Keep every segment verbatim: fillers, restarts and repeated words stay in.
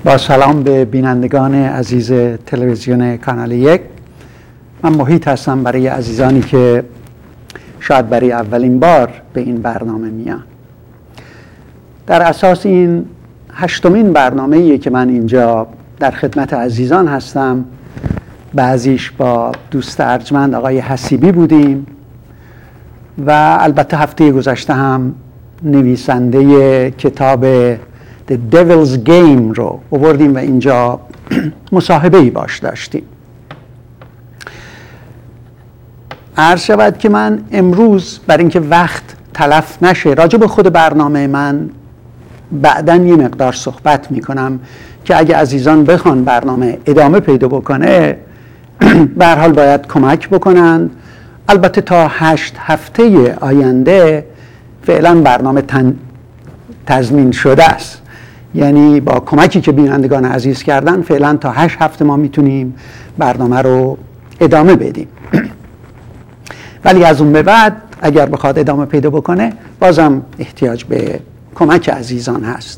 با سلام به بینندگان عزیز تلویزیون کانال یک. من محیط هستم برای عزیزانی که شاید برای اولین بار به این برنامه میان. در اساس این هشتمین برنامه‌ایه که من اینجا در خدمت عزیزان هستم. بعضیش با دوست ارجمند آقای حسیبی بودیم و البته هفته گذشته هم نویسنده کتاب The Devil's Game رو آوردیم و اینجا مصاحبه‌ای باش داشتیم. عرض شود که من امروز برای اینکه وقت تلف نشه راجع به خود برنامه من بعداً یه مقدار صحبت میکنم که اگه عزیزان بخوان برنامه ادامه پیدا بکنه به هر حال باید کمک بکنن. البته تا هشت هفته آینده فعلا برنامه تن... تضمین شده است، یعنی با کمکی که بینندگان عزیز کردن فعلا تا هشت هفته ما میتونیم برنامه رو ادامه بدیم. ولی از اون به بعد اگر بخواد ادامه پیدا بکنه بازم احتیاج به کمک عزیزان هست.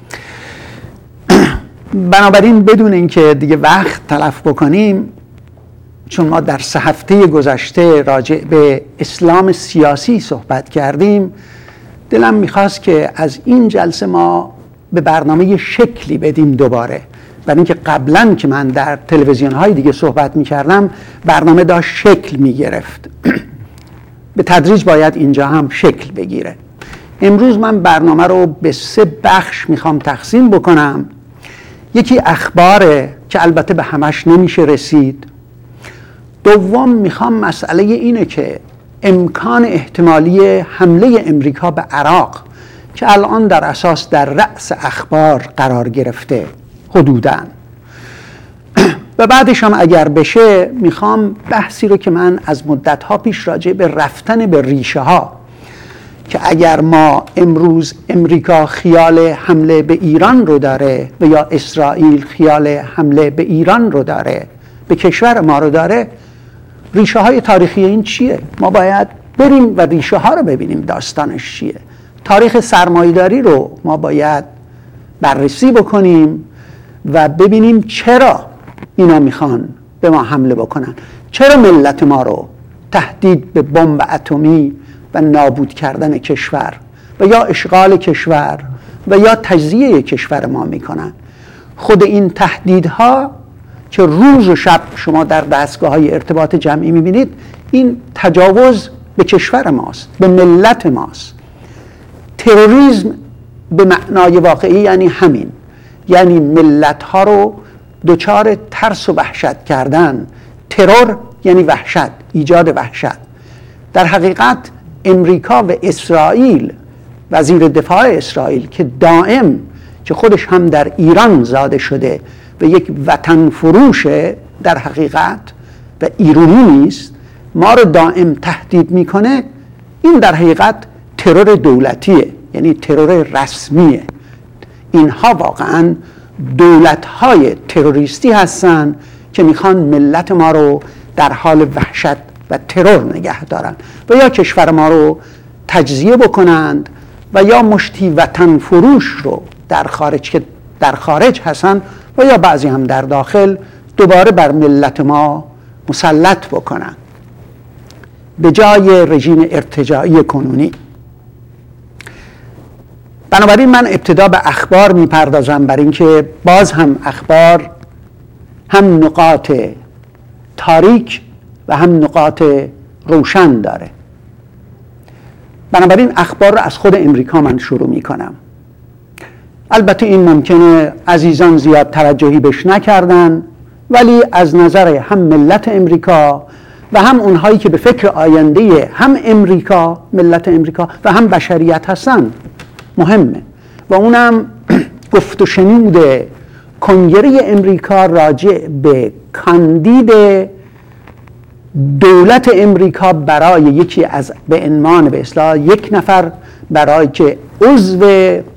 بنابراین بدون اینکه دیگه وقت تلف بکنیم، چون ما در سه هفته گذشته راجع به اسلام سیاسی صحبت کردیم، دلم میخواست که از این جلسه ما به برنامه شکلی بدیم دوباره. برای اینکه قبلا که من در تلویزیون های دیگه صحبت میکردم برنامه داشت شکل میگرفت. به تدریج باید اینجا هم شکل بگیره. امروز من برنامه رو به سه بخش میخوام تقسیم بکنم. یکی اخباره که البته به همش نمیشه رسید. دوم میخوام مسئله اینه که امکان احتمالی حمله امریکا به عراق که الان در اساس در رأس اخبار قرار گرفته حدوداً، و بعدش هم اگر بشه میخوام بحثی رو که من از مدتها پیش راجع به رفتن به ریشه ها، که اگر ما امروز امریکا خیال حمله به ایران رو داره و یا اسرائیل خیال حمله به ایران رو داره، به کشور ما رو داره، ریشه های تاریخی این چیه؟ ما باید بریم و ریشه ها رو ببینیم داستانش چیه. تاریخ سرمایه‌داری رو ما باید بررسی بکنیم و ببینیم چرا اینا میخوان به ما حمله بکنن، چرا ملت ما رو تهدید به بمب اتمی و نابود کردن کشور و یا اشغال کشور و یا تجزیه کشور ما میکنن. خود این تهدیدها که روز و شب شما در دستگاه‌های ارتباط جمعی میبینید، این تجاوز به کشور ماست، به ملت ماست. تروریسم به معنای واقعی یعنی همین، یعنی ملت ها رو دچار ترس و وحشت کردن. ترور یعنی وحشت، ایجاد وحشت. در حقیقت امریکا و اسرائیل، وزیر دفاع اسرائیل که دائم که خودش هم در ایران زاده شده و یک وطن فروشه در حقیقت و ایرانی نیست، ما رو دائم تهدید میکنه. این در حقیقت ترور دولتیه، یعنی ترور رسمیه. اینها واقعا دولت‌های تروریستی هستن که میخوان ملت ما رو در حال وحشت و ترور نگه دارن و یا کشور ما رو تجزیه بکنند و یا مشتی وطن فروش رو در خارج که در خارج هستن و یا بعضی هم در داخل دوباره بر ملت ما مسلط بکنن به جای رژیم ارتجاعی کنونی. بنابراین من ابتدا به اخبار میپردازم، برای اینکه باز هم اخبار هم نقاط تاریک و هم نقاط روشن داره. بنابراین اخبار رو از خود امریکا من شروع میکنم. البته این ممکنه عزیزان زیاد توجهی بهش نکردن، ولی از نظر هم ملت امریکا و هم اونهایی که به فکر آینده هم امریکا، ملت امریکا و هم بشریت هستن مهمه. و اونم گفت و شنود کنگره امریکا راجع به کاندید دولت امریکا برای یکی از به عنوان به اصطلاح یک نفر برای که عضو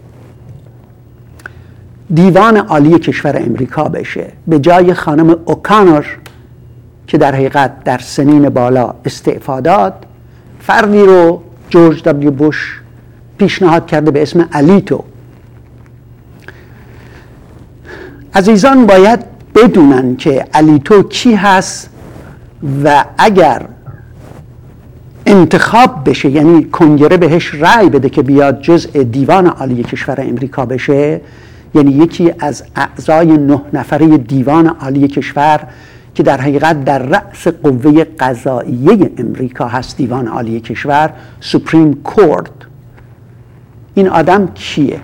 دیوان عالی کشور امریکا بشه، به جای خانم اوکانور که در حقیقت در سنین بالا استعفا داد، فردی رو جورج دبلیو بوش پیشنهاد کرده به اسم الیتو. عزیزان باید بدونن که الیتو کی هست و اگر انتخاب بشه، یعنی کنگره بهش رأی بده که بیاد جزء دیوان عالی کشور امریکا بشه، یعنی یکی از اعضای نه نفره دیوان عالی کشور که در حقیقت در رأس قوه قضاییه امریکا هست، دیوان عالی کشور، سوپریم کورت. این آدم کیه؟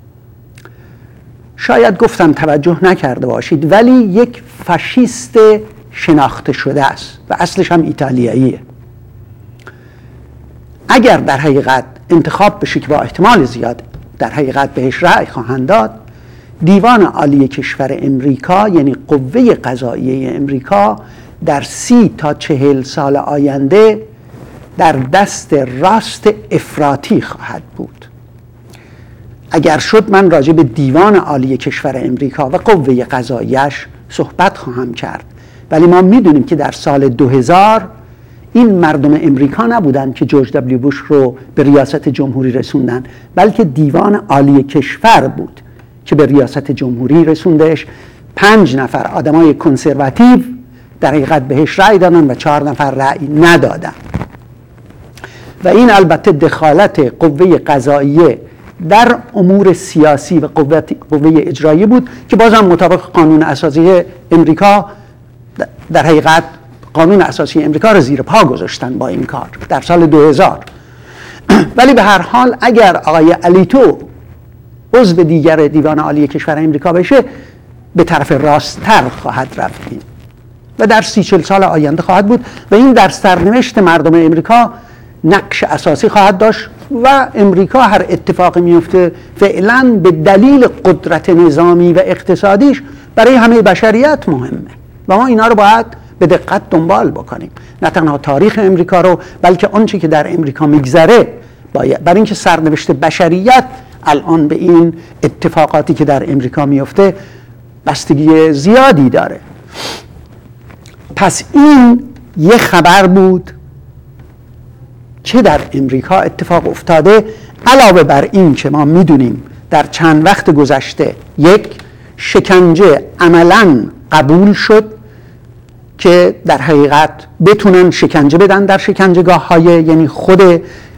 شاید گفتم توجه نکرده باشید، ولی یک فاشیست شناخته شده است و اصلش هم ایتالیاییه. اگر در حقیقت انتخاب بشه که با احتمال زیاد در حقیقت بهش رأی خواهند داد، دیوان عالی کشور امریکا یعنی قوه قضاییه امریکا در سی تا چهل سال آینده در دست راست افراطی خواهد بود. اگر شد من راجع به دیوان عالی کشور امریکا و قوه قضاییش صحبت خواهم کرد، ولی ما میدونیم که در سال دو هزار این مردم امریکا نبودن که جورج دبلیو بوش رو به ریاست جمهوری رسوندن، بلکه دیوان عالی کشور بود که به ریاست جمهوری رسوندش. پنج نفر آدمای کنسرواتیو در حقیقت بهش رأی دادن و چهار نفر رأی ندادن. و این البته دخالت قوه قضاییه در امور سیاسی و قوه, قوه اجرایی بود که بازم مطابق قانون اساسی امریکا در حقیقت قانون اساسی امریکا رو زیر پا گذاشتن با این کار در سال دو هزار. ولی به هر حال اگر آقای الیتو عضو دیگر دیوان عالی کشور امریکا بشه، به طرف راست‌تر خواهد رفتیم و در سی چل سال آینده خواهد بود و این در سرنوشت مردم امریکا نقش اساسی خواهد داشت و امریکا هر اتفاقی میفته فعلا به دلیل قدرت نظامی و اقتصادیش برای همه بشریت مهمه و ما اینا رو باید به دقت دنبال بکنیم، نه تنها تاریخ امریکا رو بلکه آنچه که در امریکا میگذره، باید برای اینکه سرنوشت بشریت الان به این اتفاقاتی که در امریکا میفته بستگی زیادی داره. پس این یه خبر بود که در امریکا اتفاق افتاده، علاوه بر این که ما میدونیم در چند وقت گذشته یک شکنجه عملاً قبول شد که در حقیقت بتونن شکنجه بدن در شکنجهگاه های، یعنی خود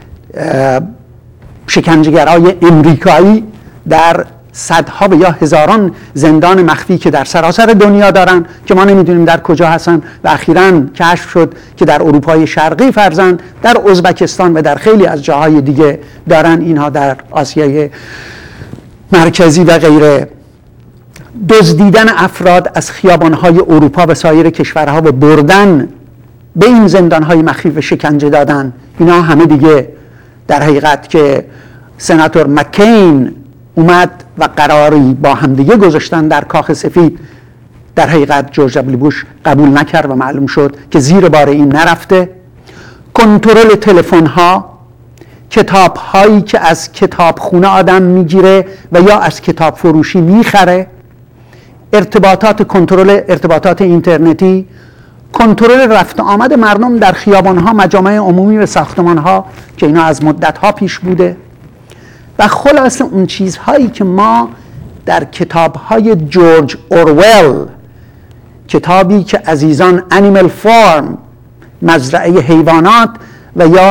شکنجهگرای امریکایی در صدها و یا هزاران زندان مخفی که در سراسر دنیا دارن که ما نمیدونیم در کجا هستن و اخیراً کشف شد که در اروپای شرقی فرزند در ازبکستان و در خیلی از جاهای دیگه دارن، اینها در آسیای مرکزی و غیره. دزدیدن افراد از خیابان‌های اروپا و سایر کشورها و بردن به این زندان‌های مخفی و شکنجه دادن، اینا همه دیگه در حقیقت که سناتور مکین اومد و قراری با همدیگه گذاشتن در کاخ سفید، در حقیقت جورج دبلیو بوش قبول نکرد و معلوم شد که زیر بار این نرفته. کنترل تلفن‌ها، کتاب‌هایی که از کتابخونه آدم میگیره و یا از کتاب فروشی میخره، ارتباطات، کنترل ارتباطات اینترنتی، کنترل رفت آمد مردم در خیابان‌ها، مجامع عمومی و ساختمان‌ها که اینا از مدت‌ها پیش بوده و خلاصه اون چیزهایی که ما در کتاب‌های جورج اورویل، کتابی که عزیزان انیمال فارم، مزرعه حیوانات و یا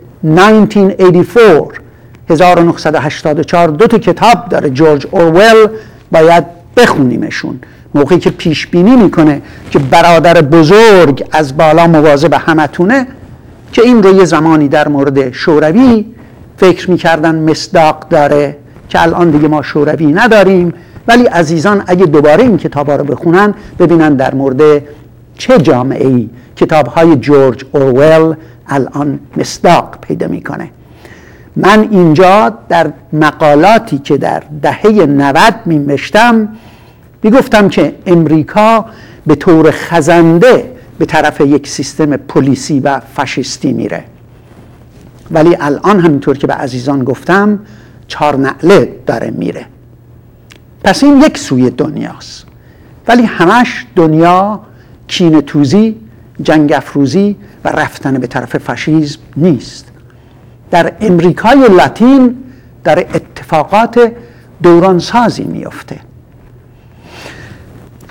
هزار و نهصد و هشتاد و چهار دو تا کتاب داره جورج اورویل، باید بخونیمشون. موقعی که پیش بینی میکنه که برادر بزرگ از بالا مواظب همتونه، که این رو یه زمانی در مورد شوروی فکر میکردن مصداق داره که الان دیگه ما شوروی نداریم، ولی عزیزان اگه دوباره این کتابا رو بخونن ببینن در مورد چه جامعه‌ای کتاب‌های جورج اورویل الان مصداق پیدا میکنه. من اینجا در مقالاتی که در دهه نود می‌نوشتم میگفتم که امریکا به طور خزنده به طرف یک سیستم پلیسی و فاشیستی میره، ولی الان همینطور که به عزیزان گفتم چهار نعله داره میره. پس این یک سوی دنیاست، ولی همش دنیا کینه توزی، جنگ افروزی و رفتن به طرف فاشیسم نیست. در امریکای لاتین در اتفاقات دورانسازی میفته.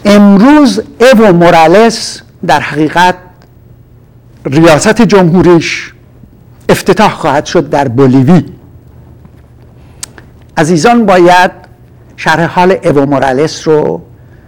امروز ایو مورالس در حقیقت ریاست جمهوریش افتتاح خواهد شد در بولیوی. عزیزان باید شرح حال ایو مورالس رو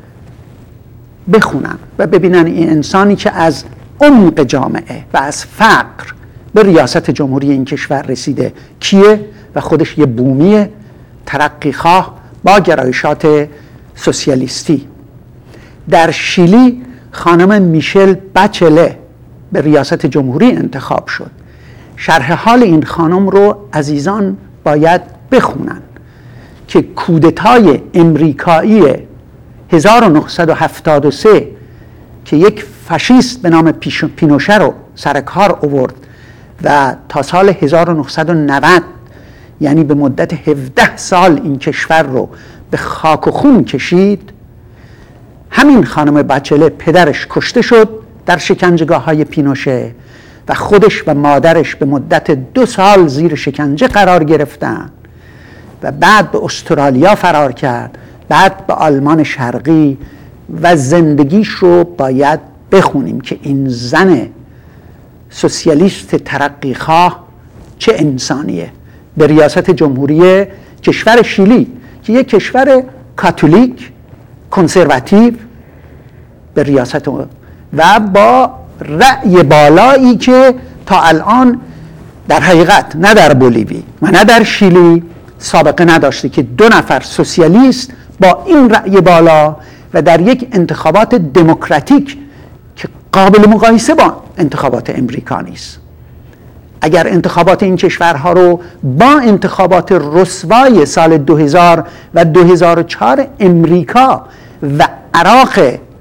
بخونن و ببینن این انسانی که از عمق جامعه و از فقر به ریاست جمهوری این کشور رسیده کیه و خودش یه بومی ترقیخواه با گرایشات سوسیالیستی. در شیلی خانم میشل بچله به ریاست جمهوری انتخاب شد. شرح حال این خانم رو عزیزان باید بخونن که کودتای امریکایی هزار و نهصد و هفتاد و سه که یک فاشیست به نام پینوشه رو سر کار آورد و تا سال هزار و نهصد و نود یعنی به مدت هفده سال این کشور رو به خاک و خون کشید، همین خانم بچله پدرش کشته شد در شکنجهگاه های پینوشه و خودش و مادرش به مدت دو سال زیر شکنجه قرار گرفتن و بعد به استرالیا فرار کرد، بعد به آلمان شرقی و زندگیش رو باید بخونیم که این زن سوسیالیست ترقیخواه چه انسانیه به ریاست جمهوری کشور شیلی که یک کشور کاتولیک کنسرواتیو به ریاست و با رأی بالایی که تا الان در حقیقت نه در بولیوی و نه در شیلی سابقه نداشته که دو نفر سوسیالیست با این رأی بالا و در یک انتخابات دموکراتیک که قابل مقایسه با انتخابات امریکا نیست. اگر انتخابات این کشورها رو با انتخابات رسوای سال دو هزار و دو هزار و چهار امریکا و عراق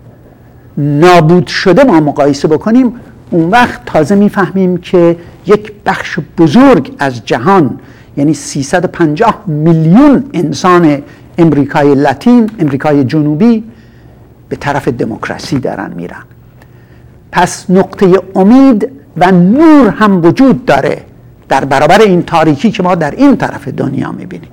نابود شده ما مقایسه بکنیم، اون وقت تازه میفهمیم که یک بخش بزرگ از جهان یعنی سیصد و پنجاه میلیون انسان امریکای لاتین، امریکای جنوبی به طرف دموکراسی دارن میرن. پس نقطه امید و نور هم وجود داره در برابر این تاریکی که ما در این طرف دنیا میبینیم.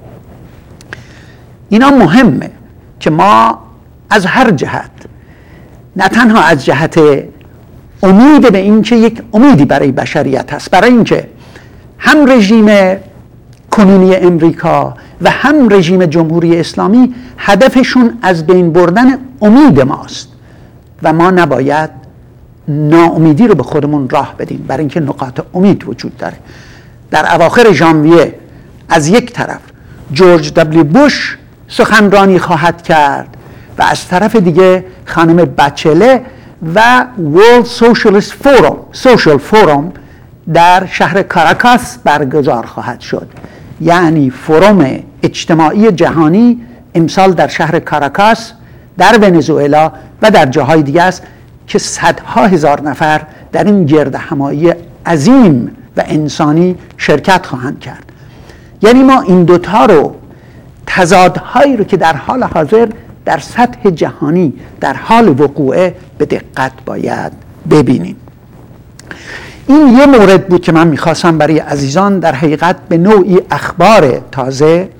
اینا مهمه که ما از هر جهت، نه تنها از جهت امید به این که یک امیدی برای بشریت هست، برای اینکه هم رژیم کنونی امریکا و هم رژیم جمهوری اسلامی هدفشون از بین بردن امید ماست و ما نباید ناامیدی رو به خودمون راه بدیم، برای اینکه نقاط امید وجود داره. در اواخر ژانویه از یک طرف جورج دبلیو بوش سخنرانی خواهد کرد و از طرف دیگه خانم بچله و World Socialist Forum Social Forum در شهر کاراکاس برگزار خواهد شد. یعنی فروم اجتماعی جهانی امسال در شهر کاراکاس در ونزوئلا و در جاهای دیگه است که صدها هزار نفر در این گرد همایی عظیم و انسانی شرکت خواهند کرد. یعنی ما این دوتا رو، تضادهایی رو که در حال حاضر در سطح جهانی در حال وقوعه به دقت باید ببینیم. این یه مورد بود که من میخواستم برای عزیزان در حقیقت به نوعی اخبار تازه.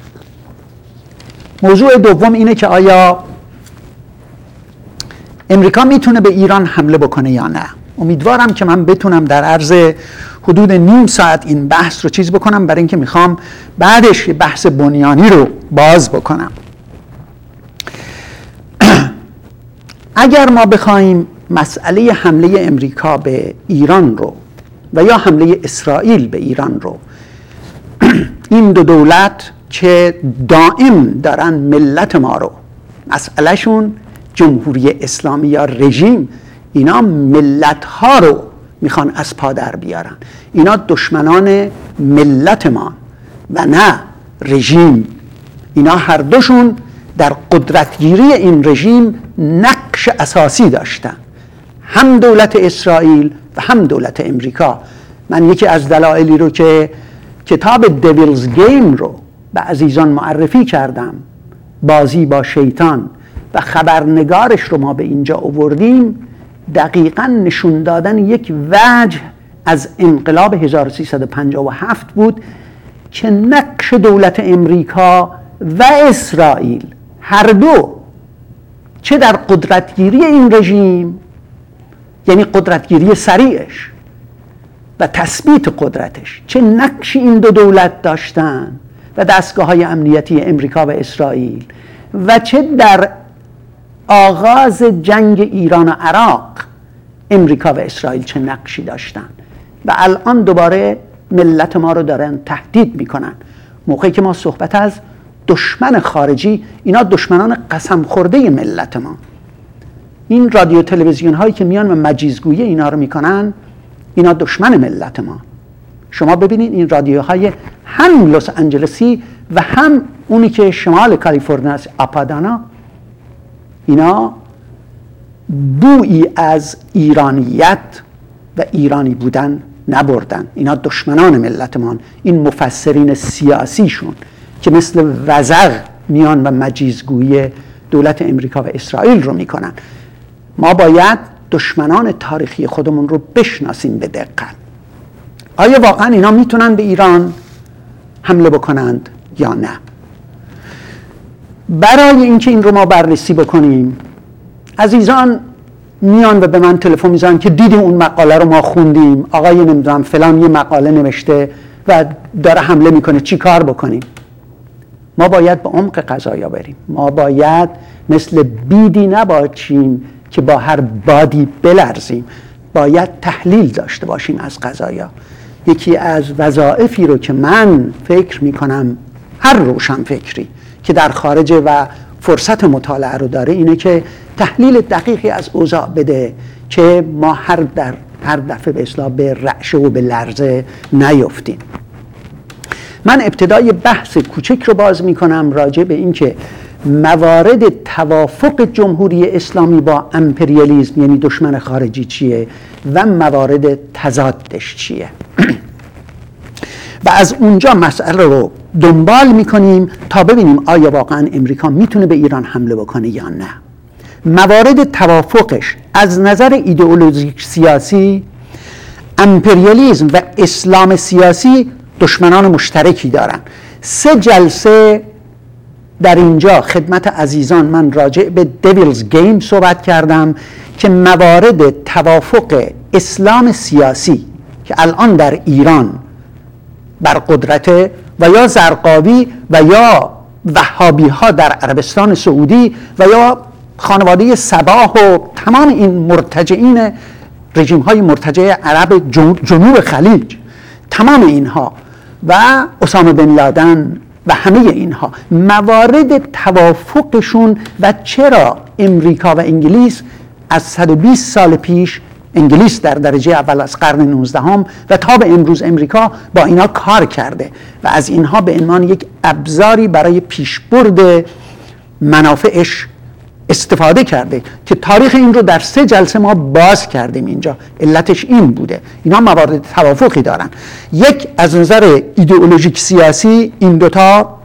موضوع دوم اینه که آیا امریکا میتونه به ایران حمله بکنه یا نه. امیدوارم که من بتونم در عرض حدود نیم ساعت این بحث رو چیز بکنم، برای اینکه میخوام بعدش بحث بنیانی رو باز بکنم. اگر ما بخوایم مسئله حمله امریکا به ایران رو و یا حمله اسرائیل به ایران رو، این دو دولت که دائم دارن ملت ما رو، مسئلهشون جمهوری اسلامی یا رژیم، اینا ملت ها رو میخوان از پا در بیارن. اینا دشمنان ملت ما و نه رژیم. اینا هر دوشون در قدرتگیری این رژیم نقش اساسی داشتن، هم دولت اسرائیل و هم دولت امریکا. من یکی از دلایلی رو که کتاب دیویلز گیم رو به عزیزان معرفی کردم، بازی با شیطان، و خبرنگارش رو ما به اینجا آوردیم، دقیقاً نشون دادن یک وجه از انقلاب هزار و سیصد و پنجاه و هفت بود که نقش دولت امریکا و اسرائیل هر دو چه در قدرتگیری این رژیم، یعنی قدرتگیری سریعش و تثبیت قدرتش، چه نقشی این دو دولت داشتن و دستگاه‌های امنیتی امریکا و اسرائیل، و چه در آغاز جنگ ایران و عراق امریکا و اسرائیل چه نقشی داشتن و الان دوباره ملت ما رو دارن تهدید میکنن. موقعی که ما صحبت از دشمن خارجی، اینا دشمنان قسم خورده ملت ما. این رادیو تلویزیون هایی که میان و مجیزگویی اینا رو میکنن، اینا دشمن ملت ما. شما ببینید این رادیوهای هم لس آنجلسی و هم اونی که شمال کالیفرنیا است، آپادانا، اینا بویی از ایرانیت و ایرانی بودن نبردن. اینا دشمنان ملت ما. این مفسرین سیاسیشون که مثل وزغ میان و مجیزگویی دولت امریکا و اسرائیل رو میکنن. ما باید دشمنان تاریخی خودمون رو بشناسیم به دقت. آیا واقعا اینا میتونن به ایران حمله بکنند یا نه؟ برای اینکه این رو ما بررسی بکنیم، عزیزان میان و به من تلفن میزنن که دیدیم اون مقاله رو ما خوندیم، آقای نمیدونم فلان یه مقاله نوشته و داره حمله میکنه، چی کار بکنیم؟ ما باید به عمق قضایا بریم. ما باید مثل بیدی نباشیم که با هر بادی بلرزیم. باید تحلیل داشته باشیم از قضایا. یکی از وظایفی رو که من فکر میکنم هر روشن فکری که در خارج و فرصت مطالعه رو داره اینه که تحلیل دقیقی از اوضاع بده که ما هر در هر دفعه به اصطلاح به رعشه و به لرزه نیفتیم. من ابتدای بحث کوچک رو باز میکنم راجع به این که موارد توافق جمهوری اسلامی با امپریالیسم یعنی دشمن خارجی چیه و موارد تضادش چیه و از اونجا مسئله رو دنبال میکنیم تا ببینیم آیا واقعا امریکا میتونه به ایران حمله بکنه یا نه. موارد توافقش از نظر ایدئولوژیک سیاسی، امپریالیسم و اسلام سیاسی دشمنان مشترکی دارن. سه جلسه در اینجا خدمت عزیزان من راجع به دیویلز گیم صحبت کردم که موارد توافق اسلام سیاسی که الان در ایران بر قدرت و یا زرقاوی و یا وهابی ها در عربستان سعودی و یا خانواده صباح و تمام این مرتجعین رژیم های مرتجع عرب جنوب خلیج، تمام اینها و اسامه بن لادن و همه اینها موارد توافقشون و چرا امریکا و انگلیس از صد و بیست سال پیش، انگلیس در درجه اول از قرن نوزدهم و تا به امروز امریکا با اینا کار کرده و از اینها به عنوان یک ابزاری برای پیشبرد منافعش استفاده کرده که تاریخ این رو در سه جلسه ما باز کردیم. اینجا علتش این بوده. اینا موارد توافقی دارن. یک، از نظر ایدئولوژیک سیاسی این دوتا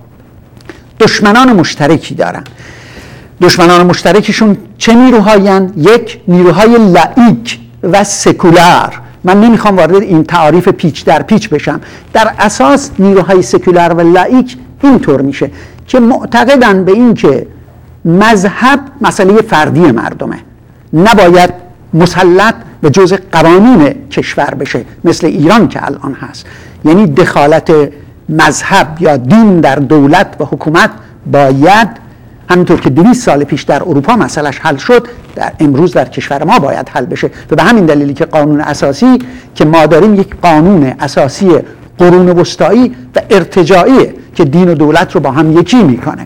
دشمنان مشترکی دارن. دشمنان مشترکشون چه نیروهایین؟ یک، نیروهای لایک و سکولار. من نمیخوام وارد این تعاریف پیچ در پیچ بشم. در اساس نیروهای سکولار و لایک اینطور میشه که معتقدن به این که مذهب مسئله فردی مردمه، نباید مسلط به جزء قوانین کشور بشه مثل ایران که الان هست. یعنی دخالت مذهب یا دین در دولت و حکومت باید همینطور که دویست سال پیش در اروپا مسئلهش حل شد، در امروز در کشور ما باید حل بشه. و به همین دلیلی که قانون اساسی که ما داریم یک قانون اساسی قرون وسطایی و ارتجاعیه که دین و دولت رو با هم یکی میکنه.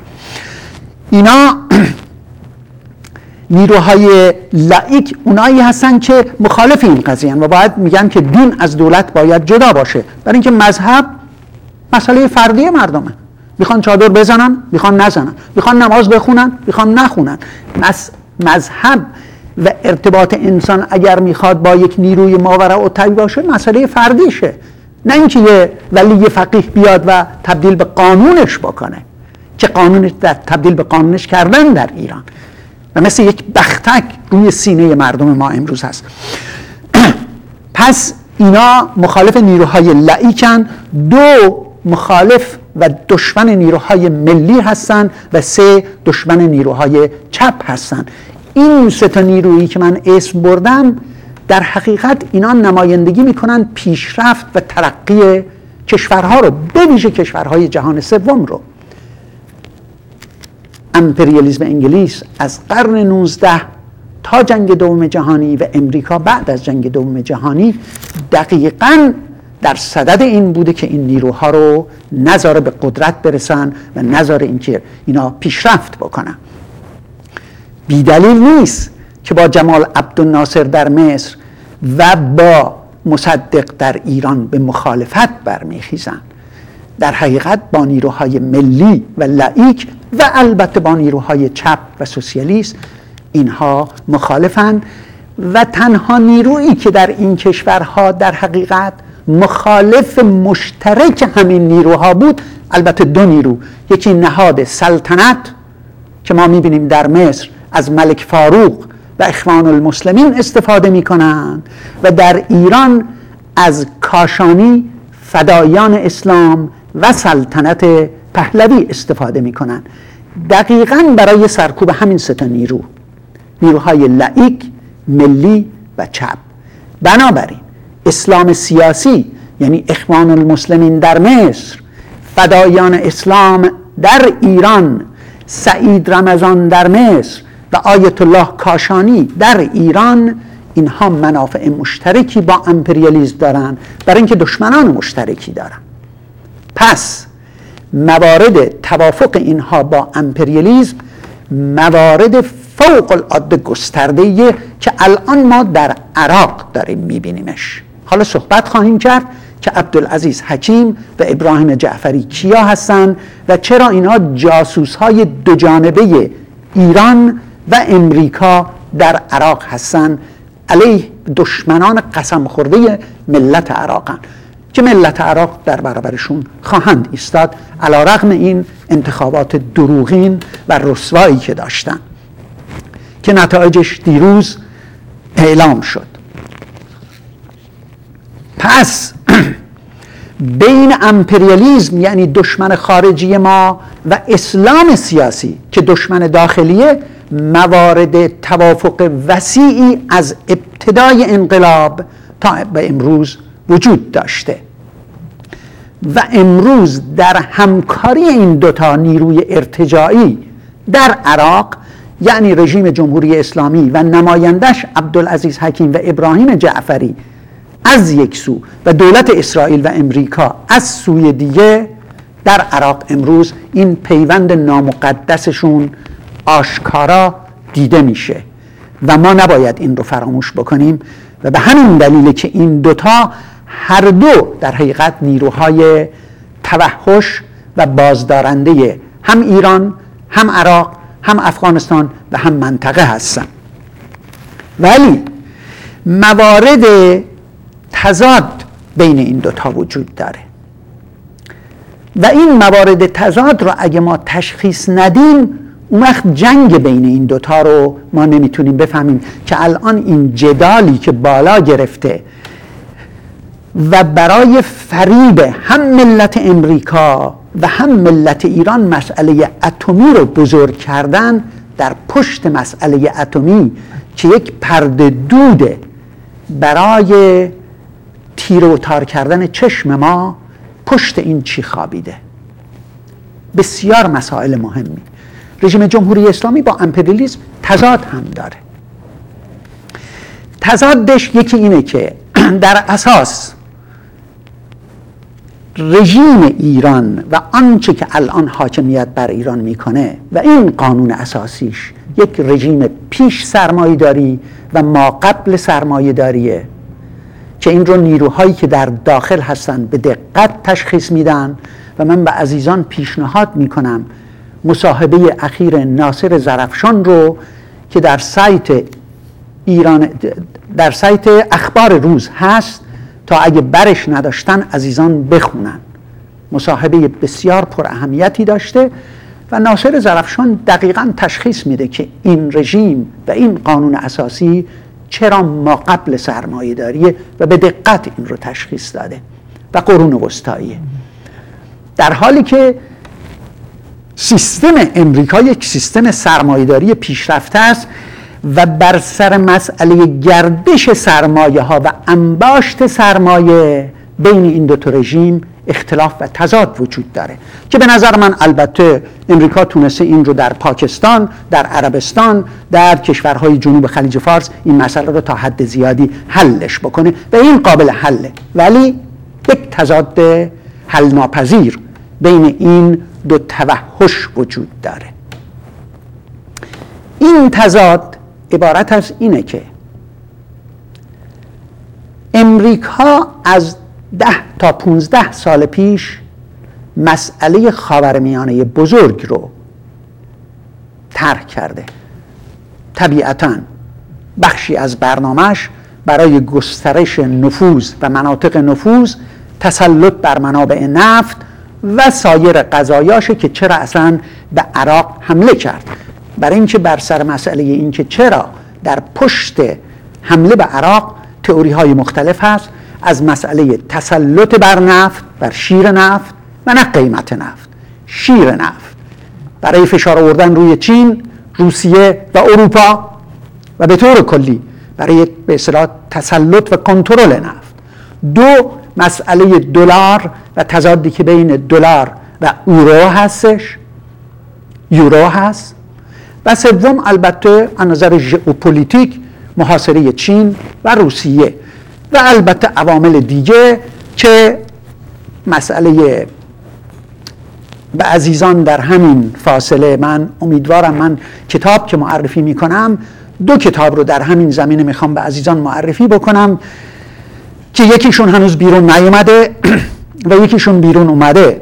اینا نیروهای لایک اونایی هستن که مخالف این قضیه و باید میگن که دین از دولت باید جدا باشه، برای اینکه مذهب مسئله فردی مردمه. میخوان چادر بزنن، میخوان نزنن، میخوان نماز بخونن، میخوان نخونن. مذهب و ارتباط انسان اگر میخواد با یک نیروی ماوراءالطبیعه باشه مسئله فردیشه، نه اینکه یه ولی فقیه بیاد و تبدیل به قانونش بکنه که قانونش در تبدیل به قانونش کردن در ایران و مثل یک بختک روی سینه مردم ما امروز هست. پس اینا مخالف نیروهای لایکن. دو، مخالف و دشمن نیروهای ملی هستند و سه دشمن نیروهای چپ هستند. این سه تا نیرویی که من اسم بردم در حقیقت اینا نمایندگی میکنن پیشرفت و ترقی کشورها رو، به ویژه کشورهای جهان سوم رو. امپریالیسم انگلیس از قرن نوزده تا جنگ دوم جهانی و امریکا بعد از جنگ دوم جهانی دقیقاً در صدد این بوده که این نیروها رو نذاره به قدرت برسن و نذاره اینکه اینا پیشرفت بکنن. بیدلیل نیست که با جمال عبدالناصر در مصر و با مصدق در ایران به مخالفت برمیخیزن. در حقیقت با نیروهای ملی و لایک و البته با نیروهای چپ و سوسیالیست اینها مخالفن و تنها نیرویی که در این کشورها در حقیقت مخالف مشترک همین نیروها بود، البته دو نیرو، یکی نهاد سلطنت که ما میبینیم در مصر از ملک فاروق و اخوان المسلمین استفاده میکنند و در ایران از کاشانی، فدایان اسلام و سلطنت پهلوی استفاده میکنند، دقیقاً برای سرکوب همین سه تا نیرو، نیروهای لایک، ملی و چپ. بنابراین اسلام سیاسی یعنی اخوان المسلمین در مصر، فدایان اسلام در ایران، سعید رمضان در مصر و آیت الله کاشانی در ایران، اینها منافع مشترکی با امپریالیسم دارن برای اینکه دشمنان مشترکی دارن. پس موارد توافق اینها با امپریالیسم موارد فوق العاده گسترده‌ایه که الان ما در عراق داریم میبینیمش. حالا صحبت خواهیم کرد که عبدالعزیز حکیم و ابراهیم جعفری کیا هستند و چرا اینها جاسوس‌های دو جانبه ایران و امریکا در عراق هستند، علیه دشمنان قسم خورده ملت عراقن که ملت عراق در برابرشون خواهند ایستاد علی رغم این انتخابات دروغین و رسوایی که داشتن که نتایجش دیروز اعلام شد. پس بین امپریالیسم یعنی دشمن خارجی ما و اسلام سیاسی که دشمن داخلیه موارد توافق وسیعی از ابتدای انقلاب تا به امروز وجود داشته و امروز در همکاری این دوتا نیروی ارتجاعی در عراق یعنی رژیم جمهوری اسلامی و نمایندش عبدالعزیز حکیم و ابراهیم جعفری از یک سو و دولت اسرائیل و امریکا از سوی دیگه، در عراق امروز این پیوند نامقدسشون آشکارا دیده میشه و ما نباید این رو فراموش بکنیم و به همین دلیله که این دوتا هر دو در حقیقت نیروهای توحش و بازدارنده هم ایران، هم عراق، هم افغانستان و هم منطقه هستن. ولی موارد تضاد بین این دوتا وجود داره و این موارد تضاد رو اگه ما تشخیص ندیم اون وقت جنگ بین این دوتا رو ما نمیتونیم بفهمیم که الان این جدالی که بالا گرفته و برای فریب هم ملت امریکا و هم ملت ایران مسئله اتمی رو بزرگ کردن، در پشت مسئله اتمی که یک پرده دوده برای تیر و تار کردن چشم ما، پشت این چی خوابیده؟ بسیار مسائل مهمی. رژیم جمهوری اسلامی با امپریالیسم تضاد هم داره. تضادش یکی اینه که در اساس رژیم ایران و آنچه که الان حاکمیت بر ایران میکنه و این قانون اساسیش یک رژیم پیش سرمایه‌داری و ما قبل سرمایه‌داریه که این رو نیروهایی که در داخل هستن به دقت تشخیص میدن و من به عزیزان پیشنهاد میکنم مصاحبه اخیر ناصر زرفشان رو که در سایت ایران در سایت اخبار روز هست تا اگه برش نداشتن عزیزان بخونن. مصاحبه بسیار پر اهمیتی داشته و ناصر زرفشان دقیقاً تشخیص میده که این رژیم و این قانون اساسی چرا ما قبل سرمایه داریه و به دقت این رو تشخیص داده و قرون وسطاییه. در حالی که سیستم امریکا یک سیستم سرمایه‌داری پیشرفته است و بر سر مسئله گردش سرمایه ها و انباشت سرمایه بین این دو تا رژیم اختلاف و تضاد وجود داره که به نظر من البته امریکا تونسته این رو در پاکستان، در عربستان، در کشورهای جنوب خلیج فارس این مسئله رو تا حد زیادی حلش بکنه و این قابل حله، ولی یک تضاد حل ناپذیر بین این دو توحش وجود داره. این تضاد عبارت از اینه که امریکا از ده تا پونزده سال پیش مسئله خاورمیانه بزرگ رو ترک کرده. طبیعتاً بخشی از برنامهش برای گسترش نفوذ و مناطق نفوذ تسلط بر منابع نفت و سایر قضایاشه که چرا اصلا به عراق حمله کرد. برای اینکه بر سر مسئله این که چرا در پشت حمله به عراق تئوری های مختلف هست، از مسئله تسلط بر نفت، بر شیر نفت و نه قیمت نفت، شیر نفت برای فشار آوردن روی چین، روسیه و اروپا و به طور کلی برای به اصطلاح تسلط و کنترل نفت. دو، مسئله دلار و تضادی که بین دلار و یورو هستش، یورو هست. و سوم البته از نظر ژئوپلیتیک محاصره چین و روسیه و البته عوامل دیگه که مسئله به عزیزان در همین فاصله، من امیدوارم من کتاب که معرفی میکنم دو کتاب رو در همین زمینه میخوام به عزیزان معرفی بکنم که یکیشون هنوز بیرون نیومده و یکیشون بیرون اومده.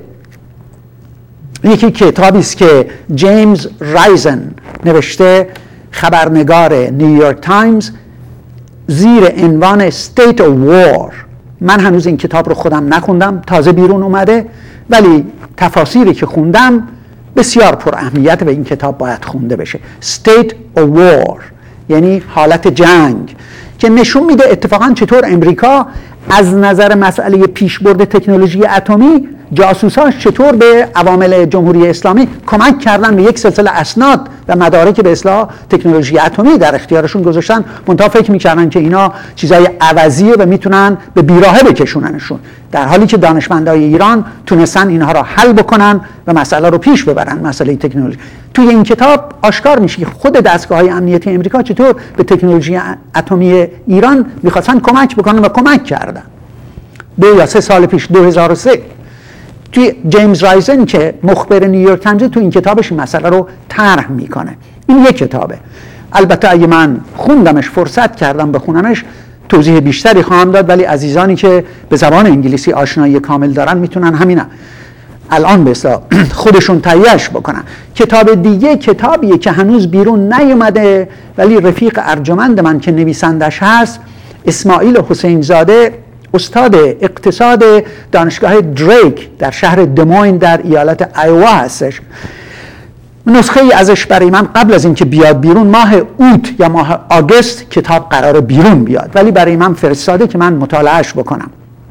یکی کتابی است که جیمز رایزن نوشته، خبرنگار نیویورک تایمز، زیر عنوان State of War. من هنوز این کتاب رو خودم نخوندم، تازه بیرون اومده، ولی تفاسیری که خوندم بسیار پر اهمیت و این کتاب باید خونده بشه. State of War یعنی حالت جنگ، که نشون میده اتفاقا چطور امریکا از نظر مسئله پیشبرد تکنولوژی اتمی جاسوساش چطور به عوامل جمهوری اسلامی کمک کردن، به یک سلسله اسناد و مدارک به اصلاح تکنولوژی اتمی در اختیارشون گذاشتن، منتها فکر میکردن که اینا چیزای عوضیه و میتونن به بیراهه بکشوننشون، در حالی که دانشمندای ایران تونستن اینها را حل بکنن و مسئله رو پیش ببرن. مسئله تکنولوژی توی این کتاب آشکار میشه که خود دستگاه‌های امنیتی امریکا چطور به تکنولوژی اتمی ایران میخواستن کمک بکنن و کمک کردن. دو یا سه سال پیش، دو هزار و سه، توی جیمز رایزن که مخبر نیویورک تایمز تو این کتابش این مسئله رو طرح میکنه. این یک کتابه، البته اگه من خوندمش، فرصت کردم بخونمش، توضیح بیشتری خواهم داد، ولی عزیزانی که به زبان انگلیسی آشنایی کامل دارن میتونن همینا الان به اصطلاح خودشون تهیه‌اش بکنن. کتاب دیگه کتابیه که هنوز بیرون نیومده، ولی رفیق ارجمند من که نویسندش هست، اسماعیل حسین زاده، استاد اقتصاد دانشگاه دریک در شهر دموین در ایالت ایوا هستش. نسخه ای ازش برای من قبل از اینکه بیاد بیرون، ماه اوت یا ماه آگوست کتاب قرار بیرون بیاد، ولی برای من فرستاده که من مطالعهش بکنم.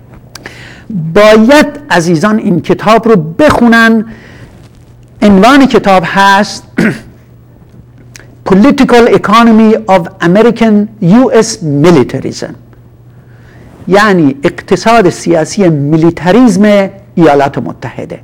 باید عزیزان این کتاب رو بخونن. عنوان کتاب هست Political Economy of American یو اس Militarism، یعنی اقتصاد سیاسی میلیتاریزم ایالات متحده.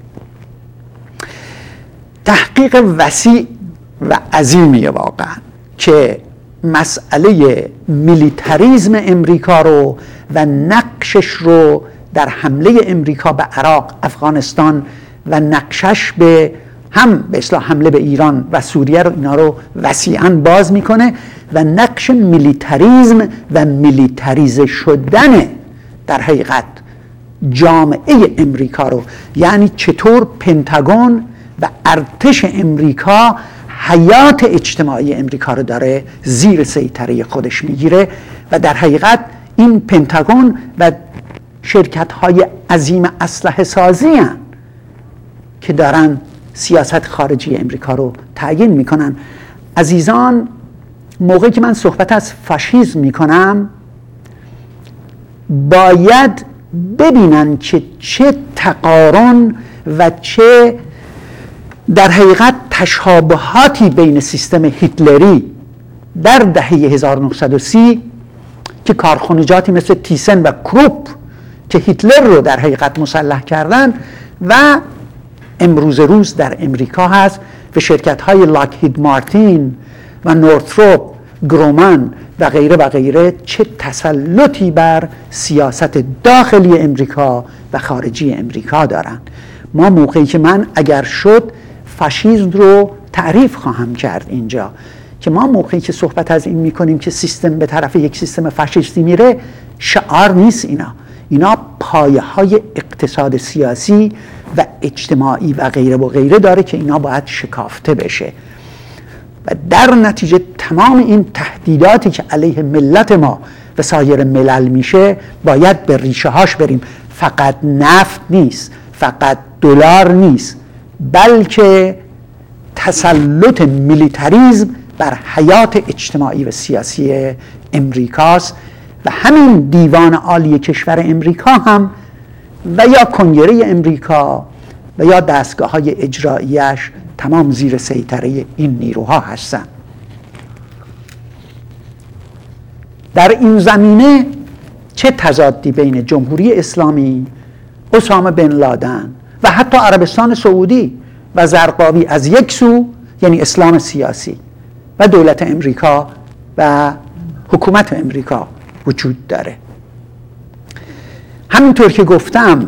تحقیق وسیع و عظیمیه واقعا که مسئله میلیتاریزم امریکا رو و نقشش رو در حمله امریکا به عراق، افغانستان و نقشش به هم به اصطلاح حمله به ایران و سوریه رو اینا رو وسیعاً باز میکنه و نقش میلیتاریزم و میلیتاریزه شدن در حقیقت جامعه امریکا رو، یعنی چطور پنتاگون و ارتش امریکا حیات اجتماعی امریکا رو داره زیر سیطره خودش میگیره و در حقیقت این پنتاگون و شرکت های عظیم اسلحه سازی هن که دارن سیاست خارجی امریکا رو تعیین میکنن. عزیزان، موقعی که من صحبت از فاشیسم میکنم باید ببینن که چه تقارن و چه در حقیقت تشابهاتی بین سیستم هیتلری در دهه هزار و نهصد و سی که کارخانجاتی مثل تیسن و کروپ که هیتلر رو در حقیقت مسلح کردن و امروز روز در امریکا هست و شرکت های لاکهید مارتین و نورتروپ گرومن و غیره و غیره چه تسلطی بر سیاست داخلی امریکا و خارجی امریکا دارن. ما موقعی که من اگر شد فاشیسم رو تعریف خواهم کرد اینجا، که ما موقعی که صحبت از این میکنیم که سیستم به طرف یک سیستم فاشیستی میره، شعار نیست اینا اینا پایه های اقتصاد سیاسی و اجتماعی و غیره و غیره داره که اینا باید شکافته بشه و در نتیجه تمام این تهدیداتی که علیه ملت ما و سایر ملل میشه باید به ریشه هاش بریم. فقط نفت نیست، فقط دلار نیست، بلکه تسلط میلیتاریزم بر حیات اجتماعی و سیاسی امریکاست و همین دیوان عالی کشور امریکا هم و یا کنگره امریکا و یا دستگاه های اجراییش تمام زیر سیطره این نیروها هستند. در این زمینه چه تضادی بین جمهوری اسلامی، اسامه بن لادن و حتی عربستان سعودی و زرقاوی از یک سو، یعنی اسلام سیاسی، و دولت امریکا و حکومت امریکا وجود داره. همینطور که گفتم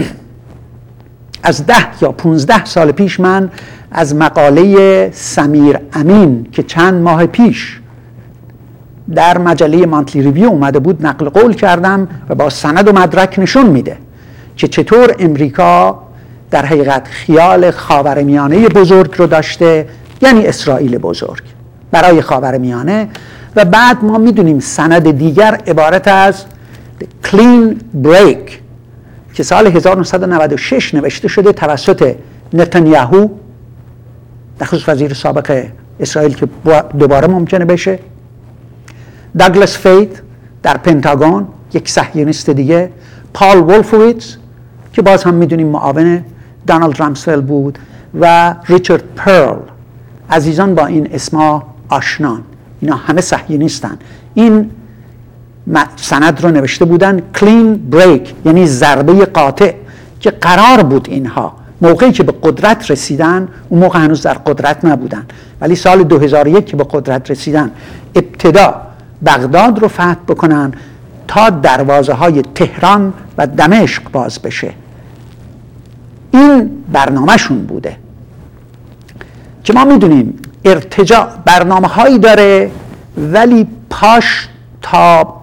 از ده یا پونزده سال پیش من از مقاله سمیر امین که چند ماه پیش در مجله مانتلی ریویو اومده بود نقل قول کردم و با سند و مدرک نشون میده که چطور امریکا در حقیقت خیال خاورمیانه بزرگ رو داشته، یعنی اسرائیل بزرگ برای خاورمیانه، و بعد ما میدونیم سند دیگر عبارت از کلین بریک که سال هزار و نهصد و نود و شش نوشته شده توسط نتانیاهو، در خصوص وزیر سابق اسرائیل که دوباره ممکنه بشه، داگلاس فید در پنتاگون یک صهیونیست دیگه، پال وولفویتز که باز هم میدونیم معاون دانالد رامسفلد بود، و ریچارد پرل. عزیزان با این اسما آشنان، اینا همه صهیونیستن. این سند رو نوشته بودن کلین بریک، یعنی ضربه قاطع، که قرار بود اینها موقعی که به قدرت رسیدن، اون موقع هنوز در قدرت نبودن، ولی سال دو هزار و یک که به قدرت رسیدن ابتدا بغداد رو فتح بکنن تا دروازه های تهران و دمشق باز بشه. این برنامهشون بوده که ما میدونیم ارتجاع برنامه هایی داره ولی پاش تا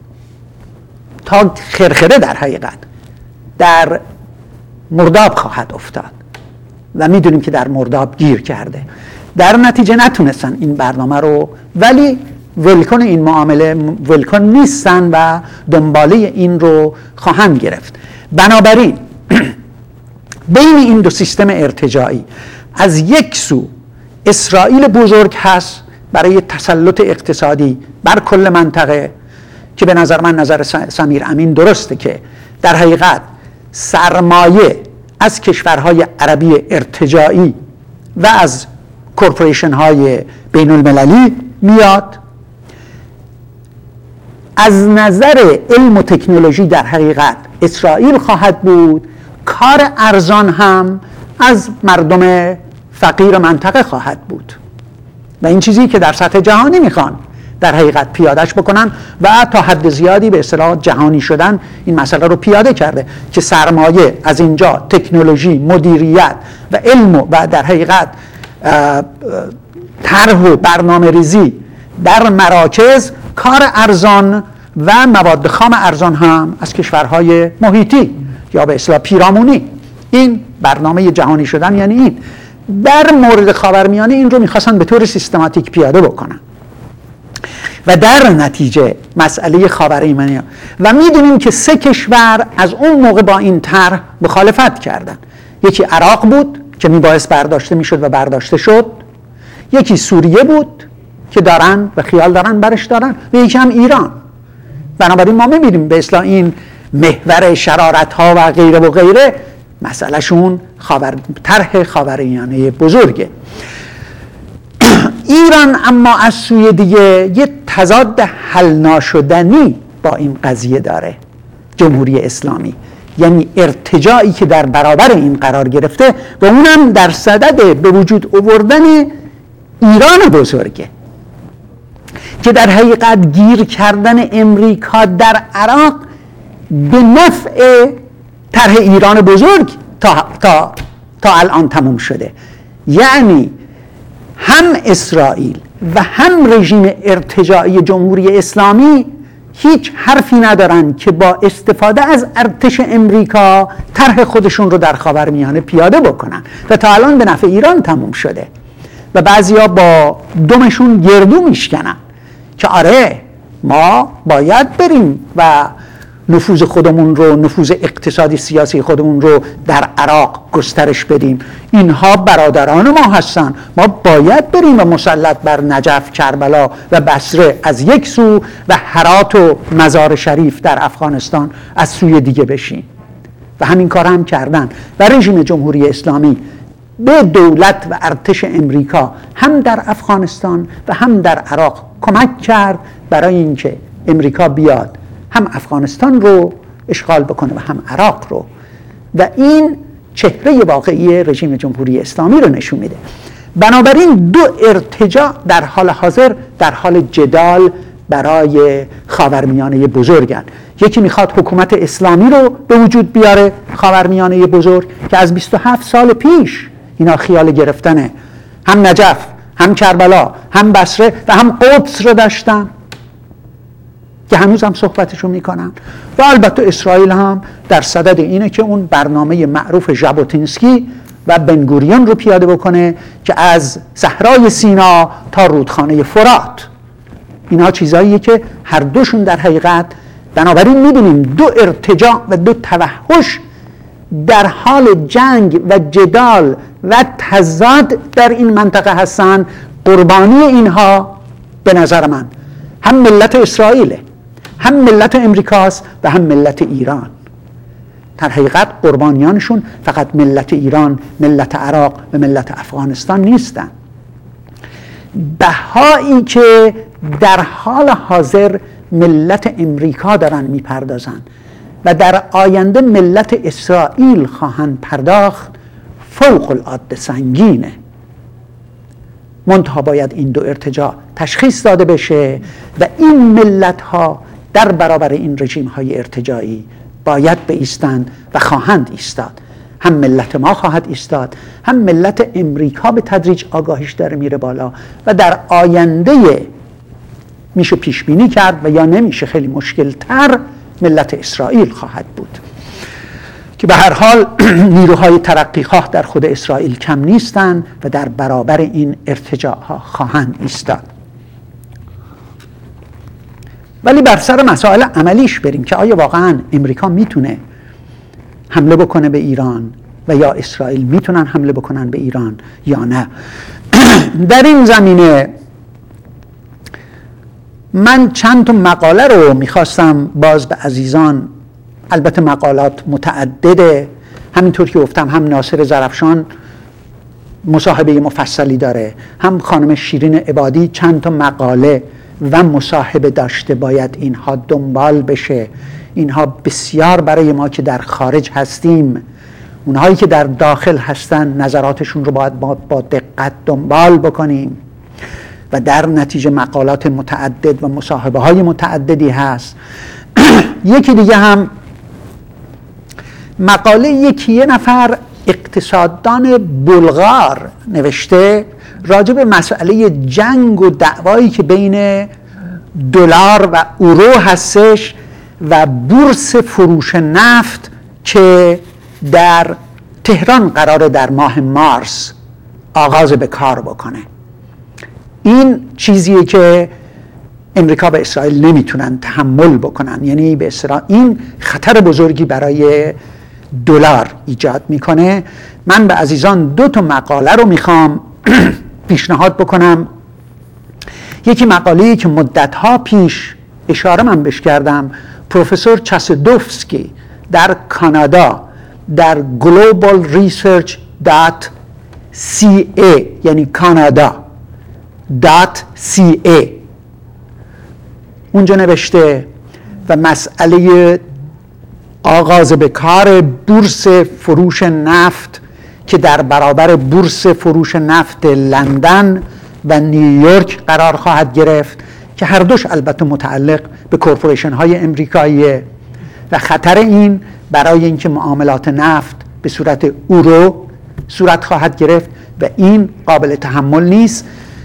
تا خرخره در حقیقت در مرداب خواهد افتاد و میدونیم که در مرداب گیر کرده. در نتیجه نتونستن این برنامه رو، ولی ولکن این معامله ولکن نیستن و دنباله این رو خواهند گرفت. بنابراین بین این دو سیستم ارتجاعی از یک سو اسرائیل بزرگ هست برای تسلط اقتصادی بر کل منطقه که به نظر من نظر سمیر امین درسته که در حقیقت سرمایه از کشورهای عربی ارتجاعی و از کورپوریشن های بین المللی میاد. از نظر علم و تکنولوژی در حقیقت اسرائیل خواهد بود، کار ارزان هم از مردم فقیر منطقه خواهد بود و این چیزی که در سطح جهانی میخوان در حقیقت پیادهش بکنن و تا حد زیادی به اصطلاح جهانی شدن این مسئله رو پیاده کرده که سرمایه از اینجا، تکنولوژی، مدیریت و علم و در حقیقت طرح و برنامه ریزی در مراکز، کار ارزان و مواد خام ارزان هم از کشورهای محیطی یا به اصطلاح پیرامونی. این برنامه جهانی شدن یعنی این. در مورد خاورمیانه این رو میخواستن به طور سیستماتیک پیاده بکنن و در نتیجه مسئله خاورمیانه و میدونیم که سه کشور از اون موقع با این طرح مخالفت کردن. یکی عراق بود که میبایست برداشته میشد و برداشته شد، یکی سوریه بود که دارن و خیال دارن برش دارن، و یکی هم ایران. بنابراین ما میبینیم به اصطلاح این محور شرارت ها و غیره و غیره مسئلهشون خاور طرح خاورمیانه بزرگه. ایران اما از سوی دیگه یه تضاد حل ناشدنی با این قضیه داره. جمهوری اسلامی یعنی ارتجاعی که در برابر این قرار گرفته و اونم در صدد به وجود آوردن ایران بزرگه که در حقیقت گیر کردن امریکا در عراق به نفع طرح ایران بزرگ تا, تا, تا الان تموم شده. یعنی هم اسرائیل و هم رژیم ارتجاعی جمهوری اسلامی هیچ حرفی ندارن که با استفاده از ارتش امریکا طرح خودشون رو در خاورمیانه پیاده بکنن و تا الان به نفع ایران تموم شده و بعضیا با دمشون گردو میشکنن که آره ما باید بریم و نفوذ خودمون رو، نفوذ اقتصادی سیاسی خودمون رو در عراق گسترش بدیم. اینها برادران ما هستن، ما باید بریم و مسلط بر نجف، کربلا و بصره از یک سو و هرات و مزار شریف در افغانستان از سوی دیگه بشیم. و همین کار هم کردن و رژیم جمهوری اسلامی به دولت و ارتش امریکا هم در افغانستان و هم در عراق کمک کرد برای اینکه امریکا بیاد هم افغانستان رو اشغال بکنه و هم عراق رو، و این چهره واقعی رژیم جمهوری اسلامی رو نشون میده. بنابراین دو ارتجاع در حال حاضر در حال جدال برای خاورمیانه بزرگن. یکی میخواد حکومت اسلامی رو به وجود بیاره خاورمیانه بزرگ که از بیست و هفت سال پیش اینا خیال گرفتنه، هم نجف، هم کربلا، هم بصره و هم قدس رو داشتن که هنوز هم صحبتشو میکنن. و البته اسرائیل هم در صدد اینه که اون برنامه معروف ژابوتینسکی و بنگوریون رو پیاده بکنه که از صحرای سینا تا رودخانه فرات، اینها چیزاییه که هر دوشون در حقیقت، بنابراین میبینیم دو ارتجاع و دو توحش در حال جنگ و جدال و تضاد در این منطقه هستن. قربانی اینها به نظر من هم ملت اسرائیله، هم ملت امریکاست و هم ملت ایران. در حقیقت قربانیانشون فقط ملت ایران، ملت عراق و ملت افغانستان نیستن. بهایی که در حال حاضر ملت امریکا دارن میپردازن و در آینده ملت اسرائیل خواهند پرداخت فوق العاده سنگینه. منتها باید این دو ارتجاع تشخیص داده بشه و این ملت ها در برابر این رژیم های ارتجاعی باید بایستند و خواهند ایستاد. هم ملت ما خواهد ایستاد، هم ملت امریکا به تدریج آگاهیش داره میره بالا و در آینده میشه پیش بینی کرد و یا نمیشه، خیلی مشکل تر، ملت اسرائیل خواهد بود که به هر حال نیروهای ترقیخواه در خود اسرائیل کم نیستند و در برابر این ارتجاع ها خواهند ایستاد. ولی بر سر مسائل عملیش بریم که آیا واقعا امریکا میتونه حمله بکنه به ایران و یا اسرائیل میتونن حمله بکنن به ایران یا نه. در این زمینه من چند تا مقاله رو میخواستم باز به عزیزان، البته مقالات متعدده، همینطور که گفتم هم ناصر زرفشان مصاحبه مفصلی داره، هم خانم شیرین عبادی چند تا مقاله و مصاحبه داشته، باید اینها دنبال بشه. اینها بسیار برای ما که در خارج هستیم، اونهایی که در داخل هستن، نظراتشون رو باید با, با دقت دنبال بکنیم و در نتیجه مقالات متعدد و مصاحبه های متعددی هست. یکی دیگه هم مقاله یکی یه نفر اقتصاددان بلغار نوشته راجع به مسئله جنگ و دعوایی که بین دلار و اورو هستش و بورس فروش نفت که در تهران قراره در ماه مارس آغاز به کار بکنه. این چیزیه که امریکا و اسرائیل نمیتونن تحمل بکنن، یعنی به اسرائیل این خطر بزرگی برای دلار ایجاد میکنه. من به عزیزان دو تا مقاله رو میخوام پیشنهاد بکنم. یکی مقاله‌ای که مدتها پیش اشاره من بهش کردم، پروفسور چاسدوفسکی در کانادا در global research dot c a یعنی کانادا .ca اونجا نوشته و مسئله آغاز به کار بورس فروش نفت که در برابر بورس فروش نفت لندن و نیویورک قرار خواهد گرفت که هر دوش البته متعلق به کورپوریشن های امریکاییه و خطر این برای اینکه معاملات نفت به صورت اورو صورت خواهد گرفت و این قابل تحمل نیست.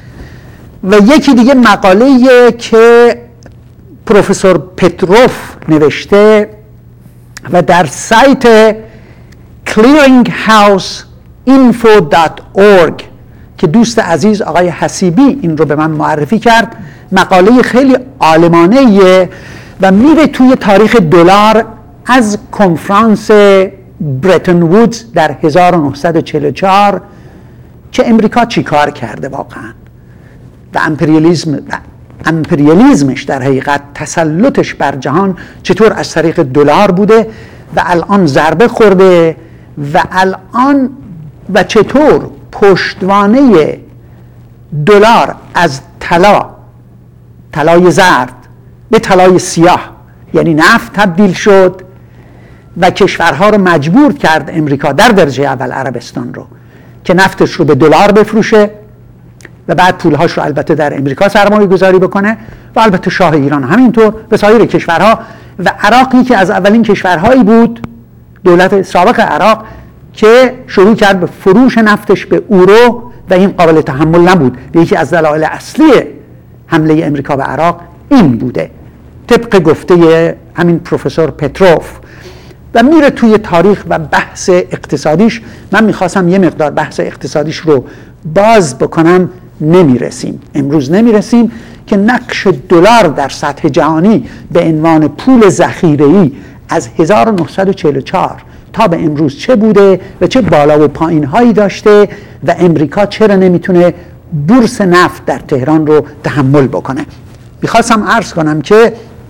و یکی دیگه مقاله‌ای که پروفسور پتروف نوشته و در سایت کلیرینگ هاوس اینفو دات اورگ که دوست عزیز آقای حسیبی این رو به من معرفی کرد، مقاله خیلی عالمانه‌ایه و میره توی تاریخ دلار از کنفرانس برتن وودز در هزار و نهصد و چهل و چهار که امریکا چی کار کرده واقعا و امپریالیسم امپریالیزمش در حقیقت تسلطش بر جهان چطور از طریق دلار بوده و الان ضربه خورده و الان و چطور پشتوانه دلار از طلا طلای زرد به طلای سیاه یعنی نفت تبدیل شد و کشورها رو مجبور کرد امریکا در درجه اول عربستان رو که نفتش رو به دلار بفروشه و بعد پولهاش رو البته در امریکا سرمایه گذاری بکنه و البته شاه ایران همینطور و سایر کشورها و عراقی که از اولین کشورهایی بود دولت سابق عراق که شروع کرد به فروش نفتش به اورو و این قابل تحمل نبود و یکی از دلایل اصلی حمله امریکا به عراق این بوده طبق گفته همین پروفسور پتروف و میره توی تاریخ و بحث اقتصادیش. من میخواستم یه مقدار بحث اقتصادیش رو باز بکنم، نمیرسیم امروز نمیرسیم که نقش دلار در سطح جهانی به عنوان پول ذخیره‌ای از هزار و نهصد و چهل و چهار تا به امروز چه بوده و چه بالا و پایین هایی داشته و امریکا چرا نمیتونه بورس نفت در تهران رو تحمل بکنه. میخواستم عرض کنم که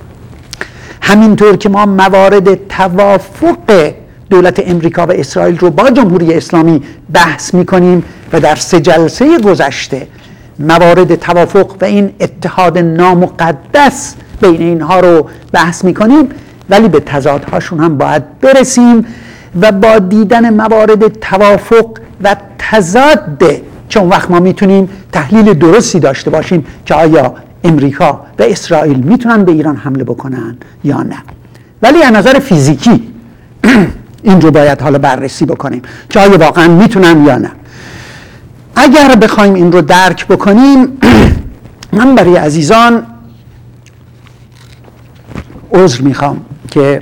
همینطور که ما موارد توافق دولت امریکا و اسرائیل رو با جمهوری اسلامی بحث میکنیم و در سه جلسه گذشته موارد توافق و این اتحاد نامقدس بین اینها رو بحث میکنیم، ولی به تضادهاشون هم باید برسیم و با دیدن موارد توافق و تضاد چون وقت ما میتونیم تحلیل درستی داشته باشیم که آیا امریکا و اسرائیل میتونن به ایران حمله بکنن یا نه. ولی از نظر فیزیکی این رو باید حالا بررسی بکنیم که آیا واقعا میتونن یا نه. اگر بخوایم این رو درک بکنیم من برای عزیزان عذر میخوام که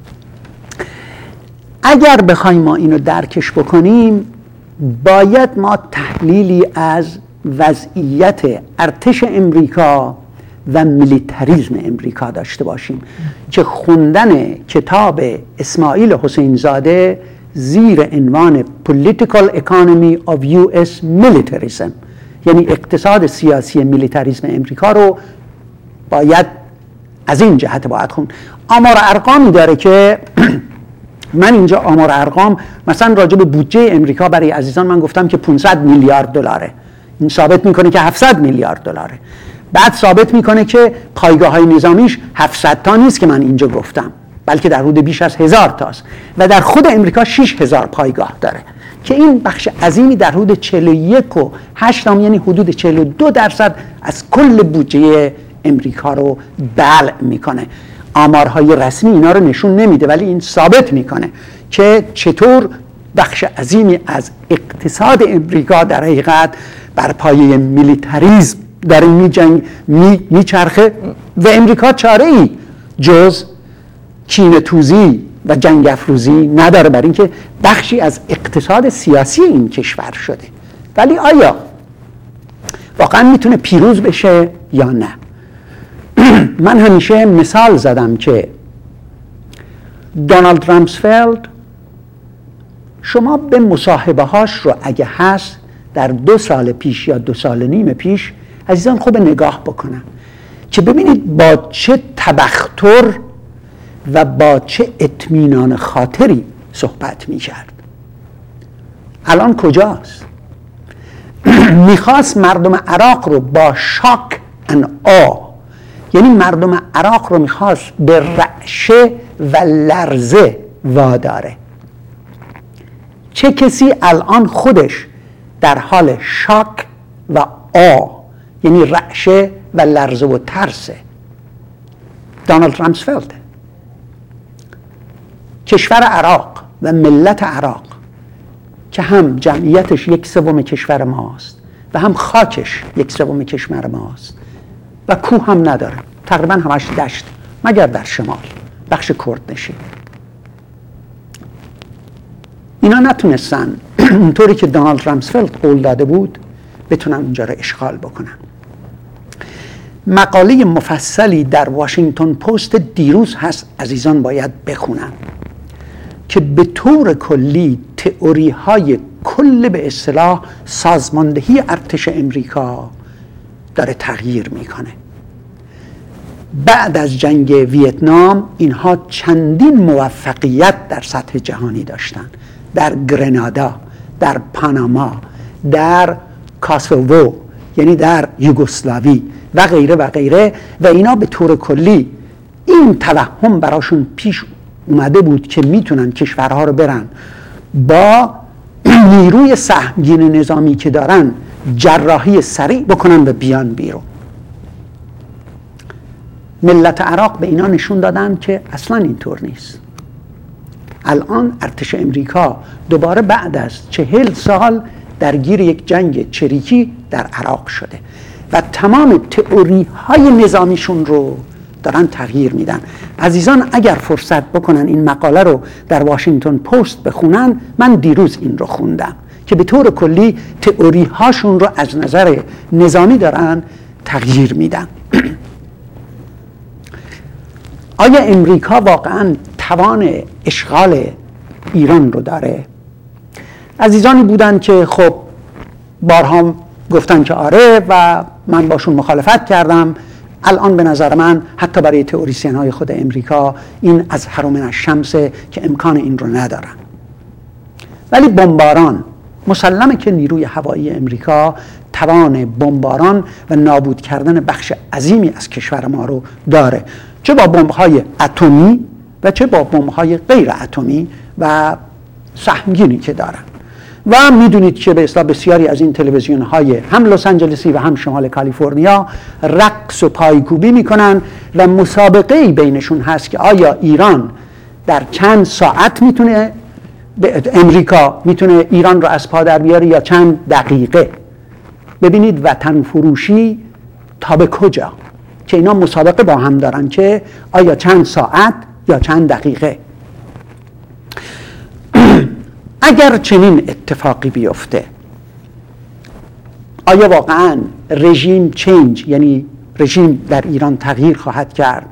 اگر بخوایم ما اینو درکش بکنیم باید ما تحلیلی از وضعیت ارتش امریکا و میلیتاریزم امریکا داشته باشیم که خوندن کتاب اسماعیل حسین زاده زیر عنوان Political Economy of یو اس Militarism یعنی اقتصاد سیاسی میلیتاریزم امریکا رو باید از این جهت باید خوند. آمار ارقامی داره که من اینجا آمار ارقام مثلا راجع به بودجه امریکا برای عزیزان من گفتم که پانصد میلیارد دلاره، این ثابت میکنه که هفتصد میلیارد دلاره. بعد ثابت میکنه که پایگاه های نظامیش هفتصد تا نیست که من اینجا گفتم بلکه در حدود بیش از هزار تاست و در خود امریکا شش هزار پایگاه داره که این بخش عظیمی در حدود چهل و یک و هشت یعنی حدود چهل و دو درصد از کل بودجه امریکا رو بلع میکنه. آمارهای رسمی اینا رو نشون نمیده ولی این ثابت میکنه که چطور بخش عظیمی از اقتصاد امریکا در حقیقت بر پایه میلیتاریزم داره می جنگ می میچرخه و امریکا چاره ای جز کینه توزی و جنگ افروزی نداره برای اینکه بخشی از اقتصاد سیاسی این کشور شده. ولی آیا واقعا میتونه پیروز بشه یا نه؟ من همیشه مثال زدم که دونالد رامسفلد شما به مصاحبه هاش رو اگه هست در دو سال پیش یا دو سال نیم پیش عزیزان خوب نگاه بکنن که ببینید با چه تبختر و با چه اطمینان خاطری صحبت میکرد. الان کجاست؟ میخواست مردم عراق رو با شاک ان آ، یعنی مردم عراق رو میخواست به رعشه و لرزه واداره. چه کسی الان خودش در حال شاک و آ، یعنی رعشه و لرزه و ترسه؟ دونالد رامسفلد. کشور عراق و ملت عراق که هم جمعیتش یک سوم کشور ماست و هم خاکش یک سوم کشور ماست و کوه هم نداره، تقریبا همش دشت مگر در شمال بخش کردنشین. اینا نتونستن اونطوری که دونالد رامسفلد قول داده بود بتونن اونجا رو اشغال بکنن. مقاله مفصلی در واشنگتن پست دیروز هست، عزیزان باید بخونن، که به طور کلی تئوری های کل به اصطلاح سازماندهی ارتش امریکا داره تغییر میکنه. بعد از جنگ ویتنام اینها چندین موفقیت در سطح جهانی داشتن، در گرنادا، در پاناما، در کاسوو یعنی در یوگسلاوی و غیره و غیره، و اینا به طور کلی این توهم براشون پیش اومده بود که میتونن کشورها رو برن با نیروی سهمگین نظامی که دارن جراحی سریع بکنن و بیان بیرون. ملت عراق به اینا نشون دادن که اصلا اینطور نیست. الان ارتش امریکا دوباره بعد از چهل سال درگیر یک جنگ چریکی در عراق شده و تمام تئوری های نظامیشون رو دارن تغییر میدن. عزیزان اگر فرصت بکنن این مقاله رو در واشنگتن پست بخونن، من دیروز این رو خوندم که به طور کلی تئوری هاشون رو از نظر نظامی دارن تغییر میدن. آیا امریکا واقعا توان اشغال ایران رو داره؟ عزیزانی بودن که خب بارها گفتن که آره و من باشون مخالفت کردم. الان به نظر من حتی برای تئوریسین های خود امریکا این از حرم الشمسه که امکان این رو ندارن. ولی بمباران مسلمه که نیروی هوایی امریکا توان بمباران و نابود کردن بخش عظیمی از کشور ما رو داره، چه با بمب‌های اتمی و چه با بمب‌های غیر اتمی و سهمگینی که دارن. و میدونید که به اصطلاح بسیاری از این تلویزیون‌های هم لس آنجلسی و هم شمال کالیفرنیا رقص و پایکوبی میکنن و مسابقه‌ای بینشون هست که آیا ایران در چند ساعت میتونه امریکا میتونه ایران رو از پا در بیاره یا چند دقیقه. ببینید وطن فروشی تا به کجا که اینا مسابقه با هم دارن که آیا چند ساعت یا چند دقیقه. اگر چنین اتفاقی بیفته، آیا واقعا رژیم چینج یعنی رژیم در ایران تغییر خواهد کرد؟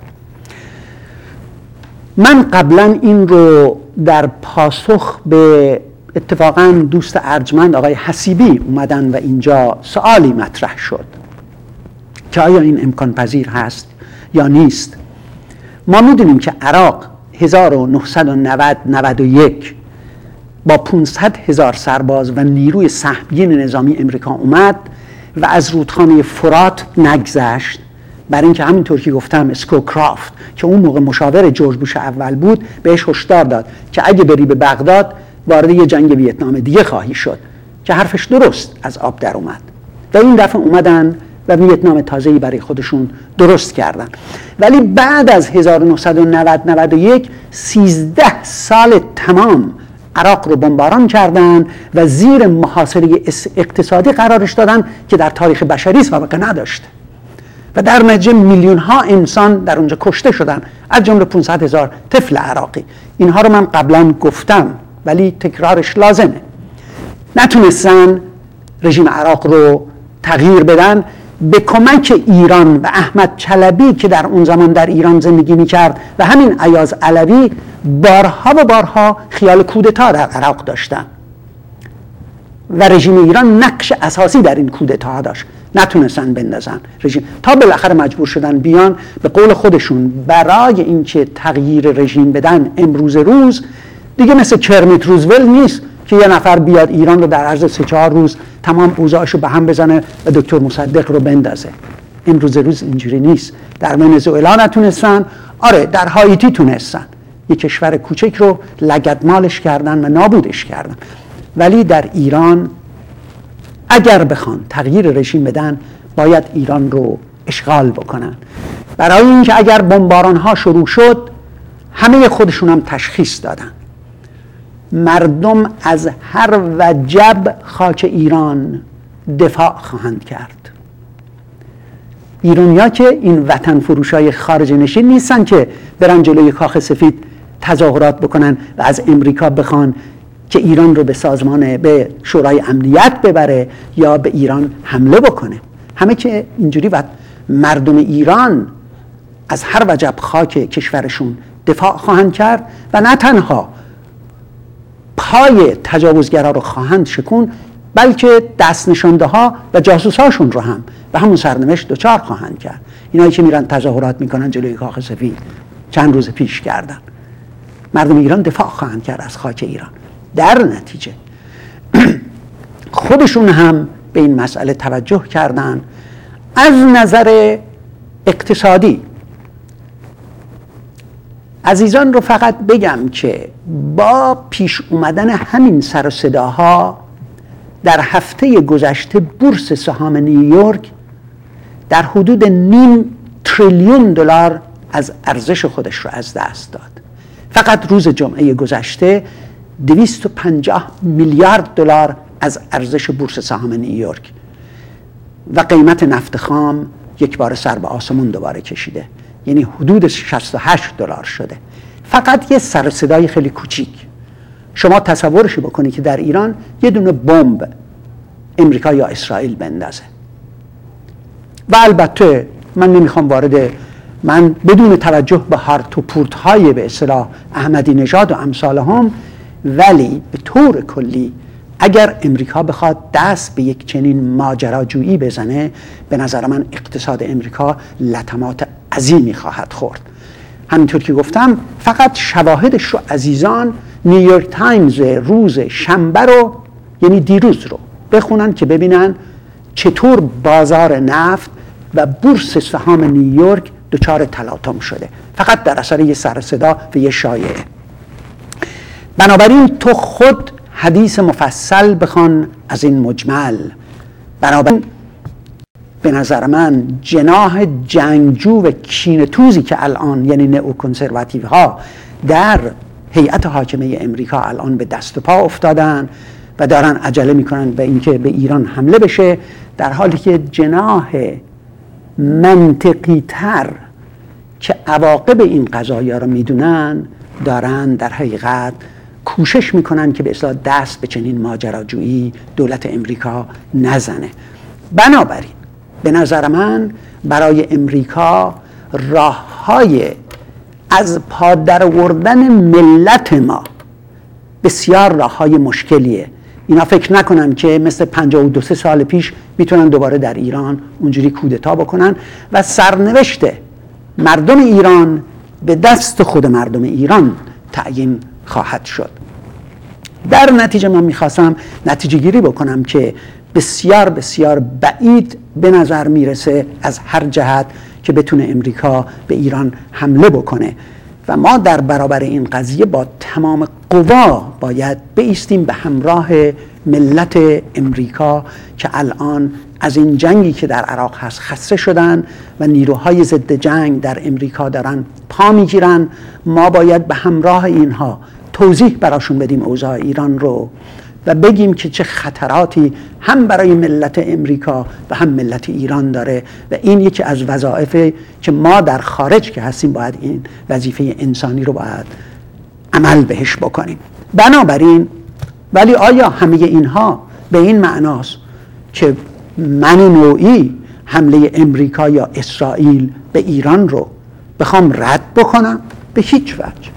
من قبلا این رو در پاسخ به اتفاقا دوست ارجمند آقای حسیبی اومدن و اینجا سوالی مطرح شد که آیا این امکان پذیر هست یا نیست. ما میدونیم که عراق هزار و نهصد و نود نود و یک با پانصد هزار سرباز و نیروی سهمگین نظامی امریکا اومد و از رودخانه فرات نگذشت، برای اینکه همینطور که گفتم اسکوکرافت که اون موقع مشاور جورج بوش اول بود بهش هشدار داد که اگه بری به بغداد وارد یه جنگ ویتنام دیگه خواهی شد، که حرفش درست از آب در اومد و این دفعه اومدن و ویتنام تازه‌ای برای خودشون درست کردن. ولی بعد از هزار و نهصد و نود نود و یک سیزده سال تمام عراق رو بمباران کردن و زیر محاصره اقتصادی قرارش دادن که در تاریخ بشری سابقه نداشته و در نتیجه میلیون ها انسان در اونجا کشته شدن، از جمله پانصد هزار طفل عراقی. اینها رو من قبلا گفتم ولی تکرارش لازمه. نتونستن رژیم عراق رو تغییر بدن. به کمک ایران و احمد چلبی که در اون زمان در ایران زندگی میکرد و همین ایاز علوی بارها و بارها خیال کودتا در عراق داشتن و رژیم ایران نقش اساسی در این کودتا داشت. نتونستن بندازن رژیم تا بالاخره مجبور شدن بیان به قول خودشون برای اینکه تغییر رژیم بدن امروز روز دیگه مثل کرمیت روزولت نیست که یه نفر بیاد ایران رو در عرض سه چهار روز تمام اوضاعش رو به هم بزنه و دکتر مصدق رو بندازه. امروز روز اینجوری نیست. در ونزوئلا نتونستن، آره در هایتی تونستن، یه کشور کوچک رو لگدمالش کردن و نابودش کردن. ولی در ایران اگر بخوان تغییر رژیم بدن باید ایران رو اشغال بکنن، برای اینکه اگر بمباران ها شروع شد همه خودشون هم تشخیص دادن مردم از هر وجب خاک ایران دفاع خواهند کرد. ایرانیا که این وطن فروشای خارج نشین نیستن که برن جلوی کاخ سفید تظاهرات بکنن و از امریکا بخوان که ایران رو به سازمان به شورای امنیت ببره یا به ایران حمله بکنه. همه که اینجوری و مردم ایران از هر وجب خاک کشورشون دفاع خواهند کرد و نه تنها پای تجاوزگرا رو خواهند شکون، بلکه دست نشانده ها و جاسوس هاشون رو هم به همون سرنوشت دچار خواهند کرد. اینایی که میرن تظاهرات میکنن جلوی کاخ سفید چند روز پیش کردن. مردم ایران دفاع خواهند کرد از خاک ایران. در نتیجه خودشون هم به این مسئله توجه کردن. از نظر اقتصادی عزیزان رو فقط بگم که با پیش اومدن همین سر و صداها در هفته گذشته بورس سهام نیویورک در حدود نیم تریلیون دلار از ارزش خودش رو از دست داد. فقط روز جمعه گذشته دویست و پنجاه میلیارد دلار از ارزش بورس سهام نیویورک و قیمت نفت خام یک بار سر به آسمون دوباره کشیده، یعنی حدود شصت و هشت دلار شده. فقط یه سر صدای خیلی کوچیک. شما تصورش بکنی که در ایران یه دونه بمب امریکا یا اسرائیل بندازه و البته من نمیخوام وارد، من بدون توجه به هارت و پورت های به اصطلاح احمدی نژاد و امثال هم، ولی به طور کلی اگر امریکا بخواد دست به یک چنین ماجراجویی بزنه، به نظر من اقتصاد امریکا لطمات عظیمی خواهد خورد. همینطور که گفتم فقط شواهدش رو عزیزان نیویورک تایمز روز شنبه رو، یعنی دیروز رو بخونن که ببینن چطور بازار نفت و بورس سهام نیویورک دچار تلاطم شده، فقط در اثر یه سر صدا و یه شایعه. بنابراین تو خود حدیث مفصل بخوان از این مجمل. بنابراین به نظر من جناح جنگجو و کینه‌توزی که الان یعنی نئوکنسرواتیو ها در هیئت حاکمه امریکا الان به دست و پا افتادن و دارن عجله میکنن به اینکه به ایران حمله بشه، در حالی که جناح منطقی تر که عواقب این قضایا رو میدونن دارن در حقیقت کوشش میکنن که به اصطلاح دست به چنین ماجراجویی دولت امریکا نزنه. بنابراین به نظر من برای امریکا راههای از پادر آوردن ملت ما بسیار راههای مشکلیه. اینا فکر نکنن که مثل پنجاه و دو سال پیش میتونن دوباره در ایران اونجوری کودتا بکنن و سرنوشت مردم ایران به دست خود مردم ایران تعیین خواهد شد. در نتیجه من میخواستم نتیجه گیری بکنم که بسیار بسیار بعید به نظر میرسه از هر جهت که بتونه امریکا به ایران حمله بکنه و ما در برابر این قضیه با تمام قوا باید بایستیم به همراه ملت امریکا که الان از این جنگی که در عراق هست خسته شدن و نیروهای ضد جنگ در امریکا دارن پا میگیرن. ما باید به همراه اینها توضیح براشون بدیم اوضاع ایران رو و بگیم که چه خطراتی هم برای ملت امریکا و هم ملت ایران داره و این یکی از وظایفی که ما در خارج که هستیم باید این وظیفه انسانی رو باید عمل بهش بکنیم. بنابراین ولی آیا همه اینها به این معناست که من نوعی حمله امریکا یا اسرائیل به ایران رو بخوام رد بکنم؟ به هیچ وجه.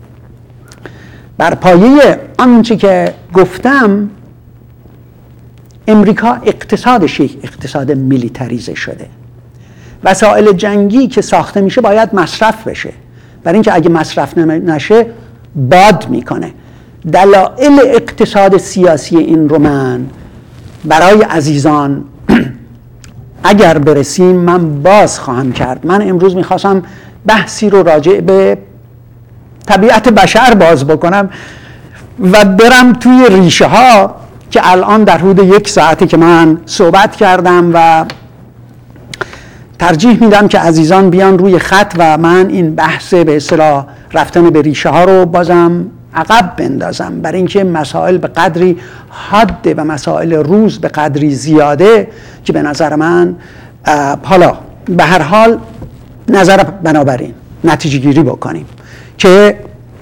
بر پایه آنچه که گفتم امریکا اقتصادش یک اقتصاد میلیتریزه شده. وسایل جنگی که ساخته میشه باید مصرف بشه، برای اینکه اگه مصرف نشه باد میکنه دلایل اقتصاد سیاسی این رو من برای عزیزان اگر برسیم من باز خواهم کرد. من امروز میخواستم بحثی رو راجع به طبیعت بشر باز بکنم و برم توی ریشه ها که الان در حدود یک ساعتی که من صحبت کردم و ترجیح میدم که عزیزان بیان روی خط و من این بحث به اصطلاح رفتن به ریشه ها رو بازم عقب بندازم، برای اینکه مسائل به قدری حاده و مسائل روز به قدری زیاده که به نظر من حالا به هر حال نظر بنابراین نتیجه گیری بکنیم که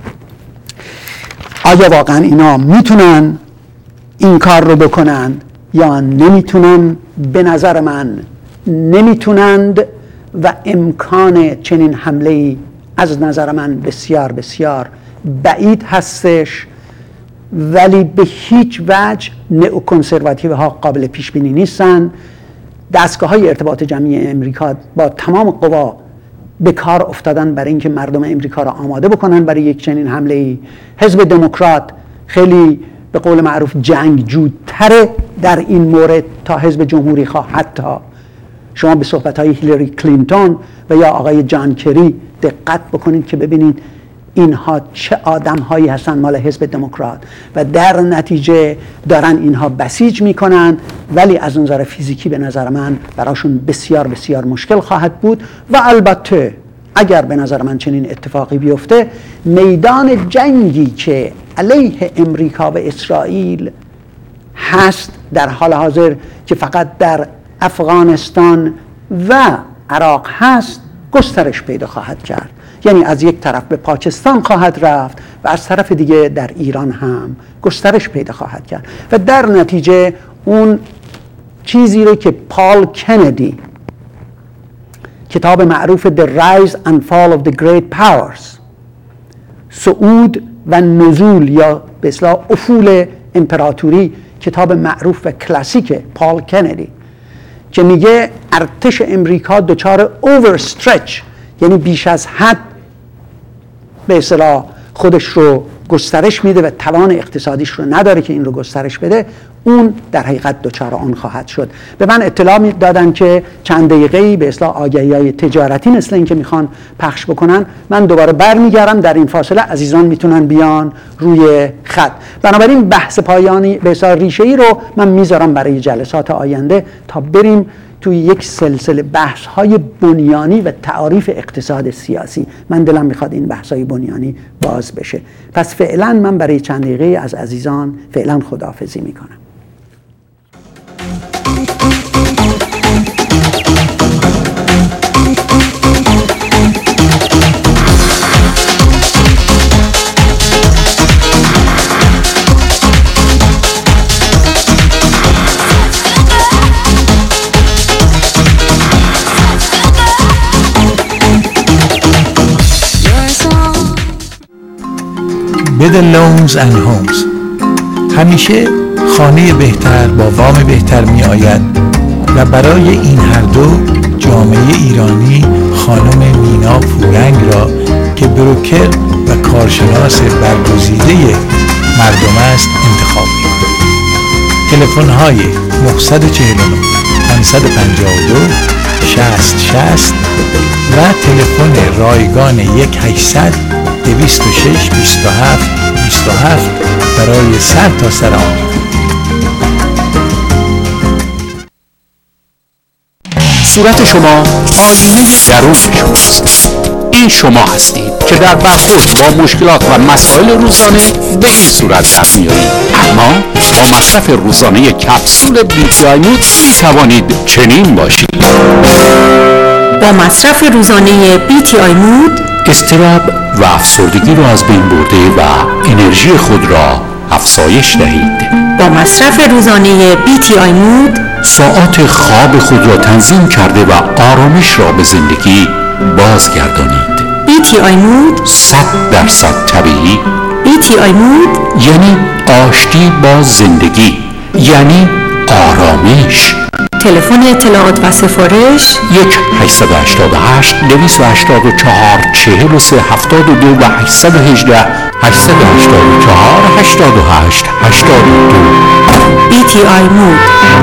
آیا واقعا اینا میتونن این کار رو بکنن یا نمیتونن. به نظر من نمیتونند و امکان چنین حمله‌ای از نظر من بسیار بسیار بعید هستش، ولی به هیچ وجه نئوکنسرواتیو ها قابل پیش بینی نیستن. دستگاه های ارتباط جمعی امریکا با تمام قوا به کار افتادن برای اینکه مردم امریکا را آماده بکنن برای یک چنین حمله ای. حزب دموکرات خیلی به قول معروف جنگجوتره در این مورد تا حزب جمهوری خواه. حتی شما به صحبت های هیلاری کلینتون و یا آقای جان کری دقت بکنید که ببینید اینها چه آدم هایی هستن مال حزب دموکرات و در نتیجه دارن اینها بسیج میکنن، ولی از نظر فیزیکی به نظر من براشون بسیار بسیار مشکل خواهد بود. و البته اگر به نظر من چنین اتفاقی بیفته، میدان جنگی که علیه امریکا و اسرائیل هست در حال حاضر که فقط در افغانستان و عراق هست گسترش پیدا خواهد کرد. یعنی از یک طرف به پاکستان خواهد رفت و از طرف دیگه در ایران هم گسترش پیدا خواهد کرد و در نتیجه اون چیزی رو که پال کندی کتاب معروف The Rise and Fall of the Great Powers، صعود و نزول یا به اصطلاح افول امپراتوری، کتاب معروف و کلاسیک پال کندی که میگه ارتش امریکا دچار overstretch، یعنی بیش از حد به اصطلاح خودش رو گسترش میده و توان اقتصادیش رو نداره که این رو گسترش بده، اون در حقیقت دچار آن خواهد شد. به من اطلاع دادن که چند دقیقه‌ای به اصطلاح آگهی‌های تجارتی مثل این که میخوان پخش بکنن. من دوباره برمیگردم، در این فاصله عزیزان میتونن بیان روی خط. بنابراین بحث پایانی به اصطلاح ریشه‌ای رو من میذارم برای جلسات آینده تا بریم توی یک سلسله بحث‌های بنیانی و تعاریف اقتصاد سیاسی. من دلم میخواد این بحث‌های بنیانی باز بشه. پس فعلا من برای چند دقیقه از عزیزان فعلا خداحافظی میکنم. بده لونز اند هومز همیشه خانه بهتر با وام بهتر می آید و برای این هر دو جامعه ایرانی خانم مینا پورنگ را که بروکر و کارشناس برگزیده مردم است انتخاب می کند. تلفن های نه چهار نه پنج پنج دو شصت شصت و تلفن رایگان یک هشتصد دویست و شش بیست و هفت بیست و هفت برای سر تا سر آمریکا. صورت شما آینه درون شماست. این شما هستید که در برخورد با مشکلات و مسائل روزانه به این صورت در میایید. اما با مصرف روزانه کپسول بی تی آی مود می توانید چنین باشید. با مصرف روزانه بی تی آی مود اضطراب و افسردگی را از بین برده و انرژی خود را افزایش دهید. با مصرف روزانه بی تی آی مود ساعات خواب خود را تنظیم کرده و آرامش را به زندگی بازگردانید. بی تی آی مود صد درصد طبیعی. بی تی آی مود یعنی آشتی با زندگی، یعنی آرامش. تلفن اطلاعات و سفارش یک هشتصد و هشتاد و هشت دویست و هشتاد و چهار چهل و سه هفتاد و دو و هشتصد و هجده هشت هشت چهار هشت هشت هشت دو. بی تی آی مود.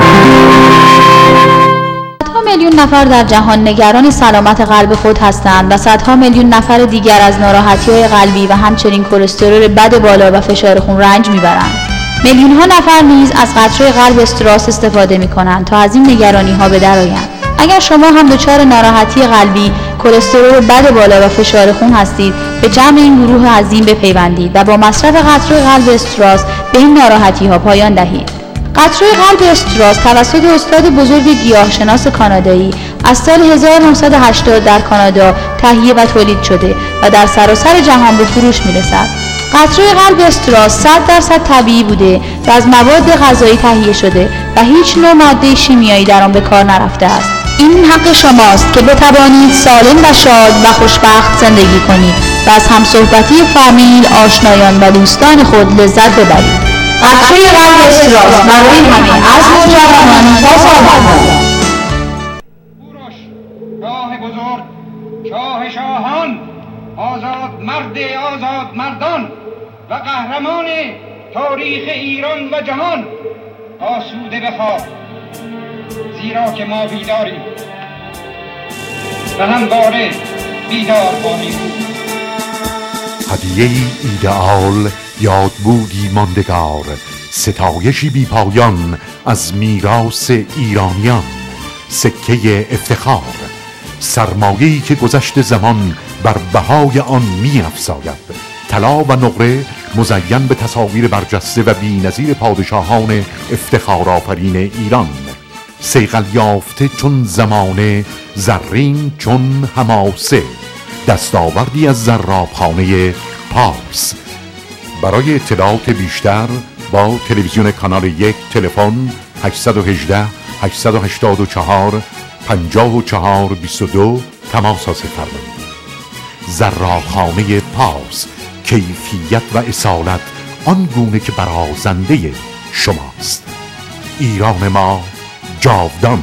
صدها میلیون نفر در جهان نگران سلامت قلب خود هستند و صدها میلیون نفر دیگر از ناراحتی‌های قلبی و همچنین کلسترول بد بالا و فشار خون رنج میبرند. میلیون ها نفر نیز از قطره قلب استراس استفاده می‌کنند تا از این نگرانی‌ها به درآیند. اگر شما هم دچار ناراحتی قلبی، کلسترول بد بالا و فشار خون هستید، به جمع این گروه عظیم بپیوندید و با مصرف قطره قلب استراس به این ناراحتی‌ها پایان دهید. قطره قلب استراس توسط استاد بزرگ گیاهشناس کانادایی از سال هزار و نهصد و هشتاد در کانادا تهیه و تولید شده و در سراسر جهان به فروش می‌رسد. قطره قلب استراس صد درصد طبیعی بوده و از مواد غذایی تهیه شده و هیچ نوع ماده شیمیایی در آن به کار نرفته است. این حق شماست که بتوانید سالم و شاد و خوشبخت زندگی کنید و از همصحبتی فامیل، آشنایان و دوستان خود لذت ببرید. قطره قلب استراس برای همه از نوجوانان تا سالمندان. کوروش، شاه بزرگ، شاه شاهان، آزاد مرد آزاد مردان و قهرمان تاریخ ایران و جهان، آسوده بخواب، زیرا که ما بیداریم و همواره بیدار خواهیم بود. هدیه ایدئال، یادبودی ماندگار، ستایشی بی پایان از میراث ایرانیان، سکه افتخار، سرمایه‌ای که گذشت زمان بر بهای آن می افزاید. طلا و نقره مزین به تصاویر برجسته و بی‌نظیر پادشاهان افتخارآفرین ایران، صیقل یافته چون زمانه، زرین چون حماسه، دستاوردی از زرابخانه پارس. برای اطلاعات بیشتر با تلویزیون کانال یک تلفن هشت یک هشت هشت هشت چهار پنجاه و چهار بیست و دو تماس حاصل فرمایید. زرابخانه پارس، کیفیت و اصالت آن گونه که برازنده شماست. ایران ما جاودان.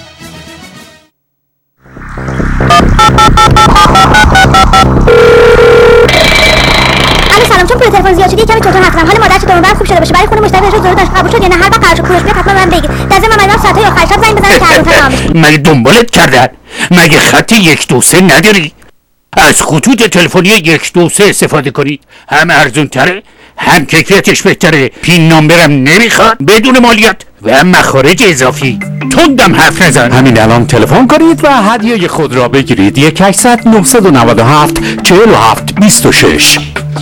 الو سلام، چون پول تلفن زیاد شد یه کمی توتون هستم. حال مادر چطور؟ بعد خوب شده باشه. برای خونه مشتری رشد ضرورت داشت. قبول شد یا نه؟ هر وقت قرار شد کوروش بیاد حتما من بگید. در ضمن من ساعت‌های آخر شب زنگ بزنم که هر تمام بشه. مگه دنبالت کردن؟ مگه خط یک دو سه نداری؟ از خطوط تلفنی یک دو سه استفاده کنید. هم ارزون تره، هم کیفیتش بهتره، پین نامبرم نمیخواد، بدون مالیات و هم مخارج اضافی. تندم حرف نزن. همین الان تلفن کنید و هدیه خود را بگیرید. یک هشتصد نهصد و نود و هفت چهل و هفت بیست و شش.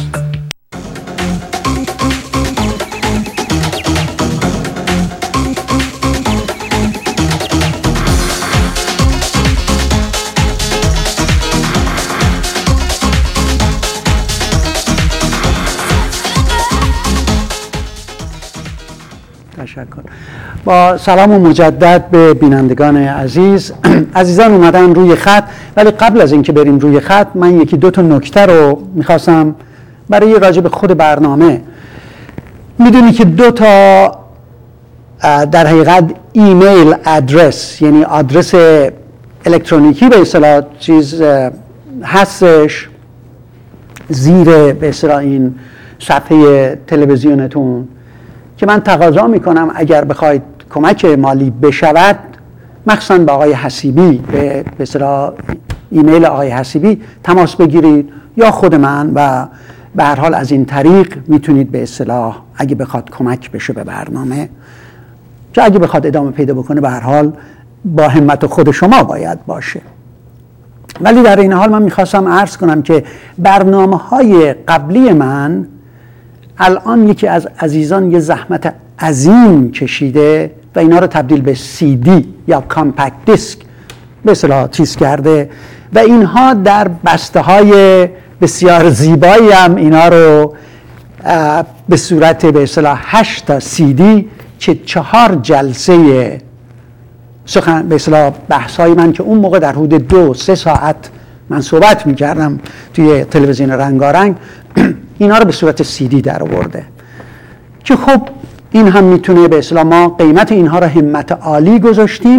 تشکر. با سلام و مجدد به بینندگان عزیز. عزیزان اومدن روی خط، ولی قبل از اینکه بریم روی خط من یکی دو تا نکته رو میخواستم برای راجع به خود برنامه. میدونی که دو تا در حقیقت ایمیل ادرس، یعنی آدرس الکترونیکی به اصطلاح چیز هستش زیر به اصطلاح این صفحه تلویزیونتون که من تقاضا میکنم اگر بخواید کمک مالی بشود، مخصوصا به آقای حسیبی، به اصطلاح ایمیل آقای حسیبی تماس بگیرید یا خود من، و به هر حال از این طریق میتونید به اصطلاح اگه بخواد کمک بشه به برنامه، که اگه بخواد ادامه پیدا بکنه به هر حال با همت خود شما باید باشه. ولی در این حال من میخواستم عرض کنم که برنامه های قبلی من الان یکی از عزیزان یه زحمت عظیم کشیده و اینا رو تبدیل به سی دی یا کامپکت دیسک به اصطلاح چیز کرده و اینها در بسته های بسیار زیبایی هم اینا رو به صورت به اصطلاح هشت تا سی دی که چهار جلسه سخن به اصطلاح بحث های من که اون موقع در حدود دو سه ساعت من صحبت میکردم توی تلویزیون رنگارنگ، اینا رو به صورت سی دی در آورده که خب این هم میتونه به اصطلاح ما قیمت اینها رو همت عالی گذاشتیم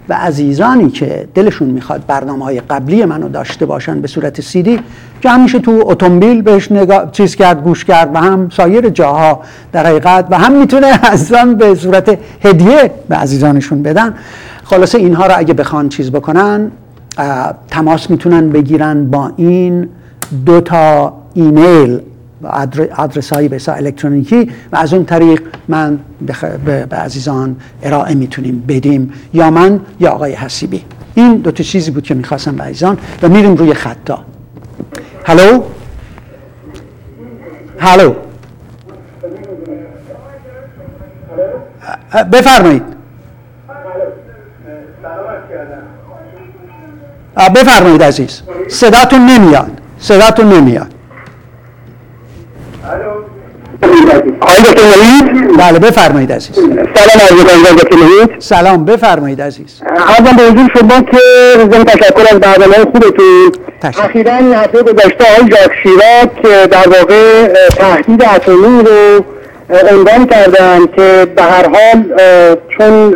و عزیزانی که دلشون میخواد برنامه‌های قبلی منو داشته باشن به صورت سی دی که همیشه تو اتومبیل بهش نگاه چیز کرد گوش کرد و هم سایر جاها در حقیقت و هم میتونه اصلا به صورت هدیه به عزیزانشون بدن. خلاصه اینها رو اگه بخوان چیز بکنن تماس میتونن بگیرن با این دو تا ایمیل و آدرس های بسا الکترونیکی و از اون طریق من به عزیزان ارائه میتونیم بدیم، یا من یا آقای حسیبی. این دو تا چیزی بود که میخواستم به عزیزان و میریم روی خطا. هلو هلو بفرمایید. بفرمایید عزیز، صداتون نمیاد صداتون نمیاد. بله بفرمایید عزیز. سلام عزیز. سلام بفرمایید عزیز. عرضم به حضور شما که ضمن تشکر از برنامه خوبتون. اخیراً هفته گذشته آقای ژاک شیراک در واقع تهدید اتمی رو عنوان کردن که به هر حال چون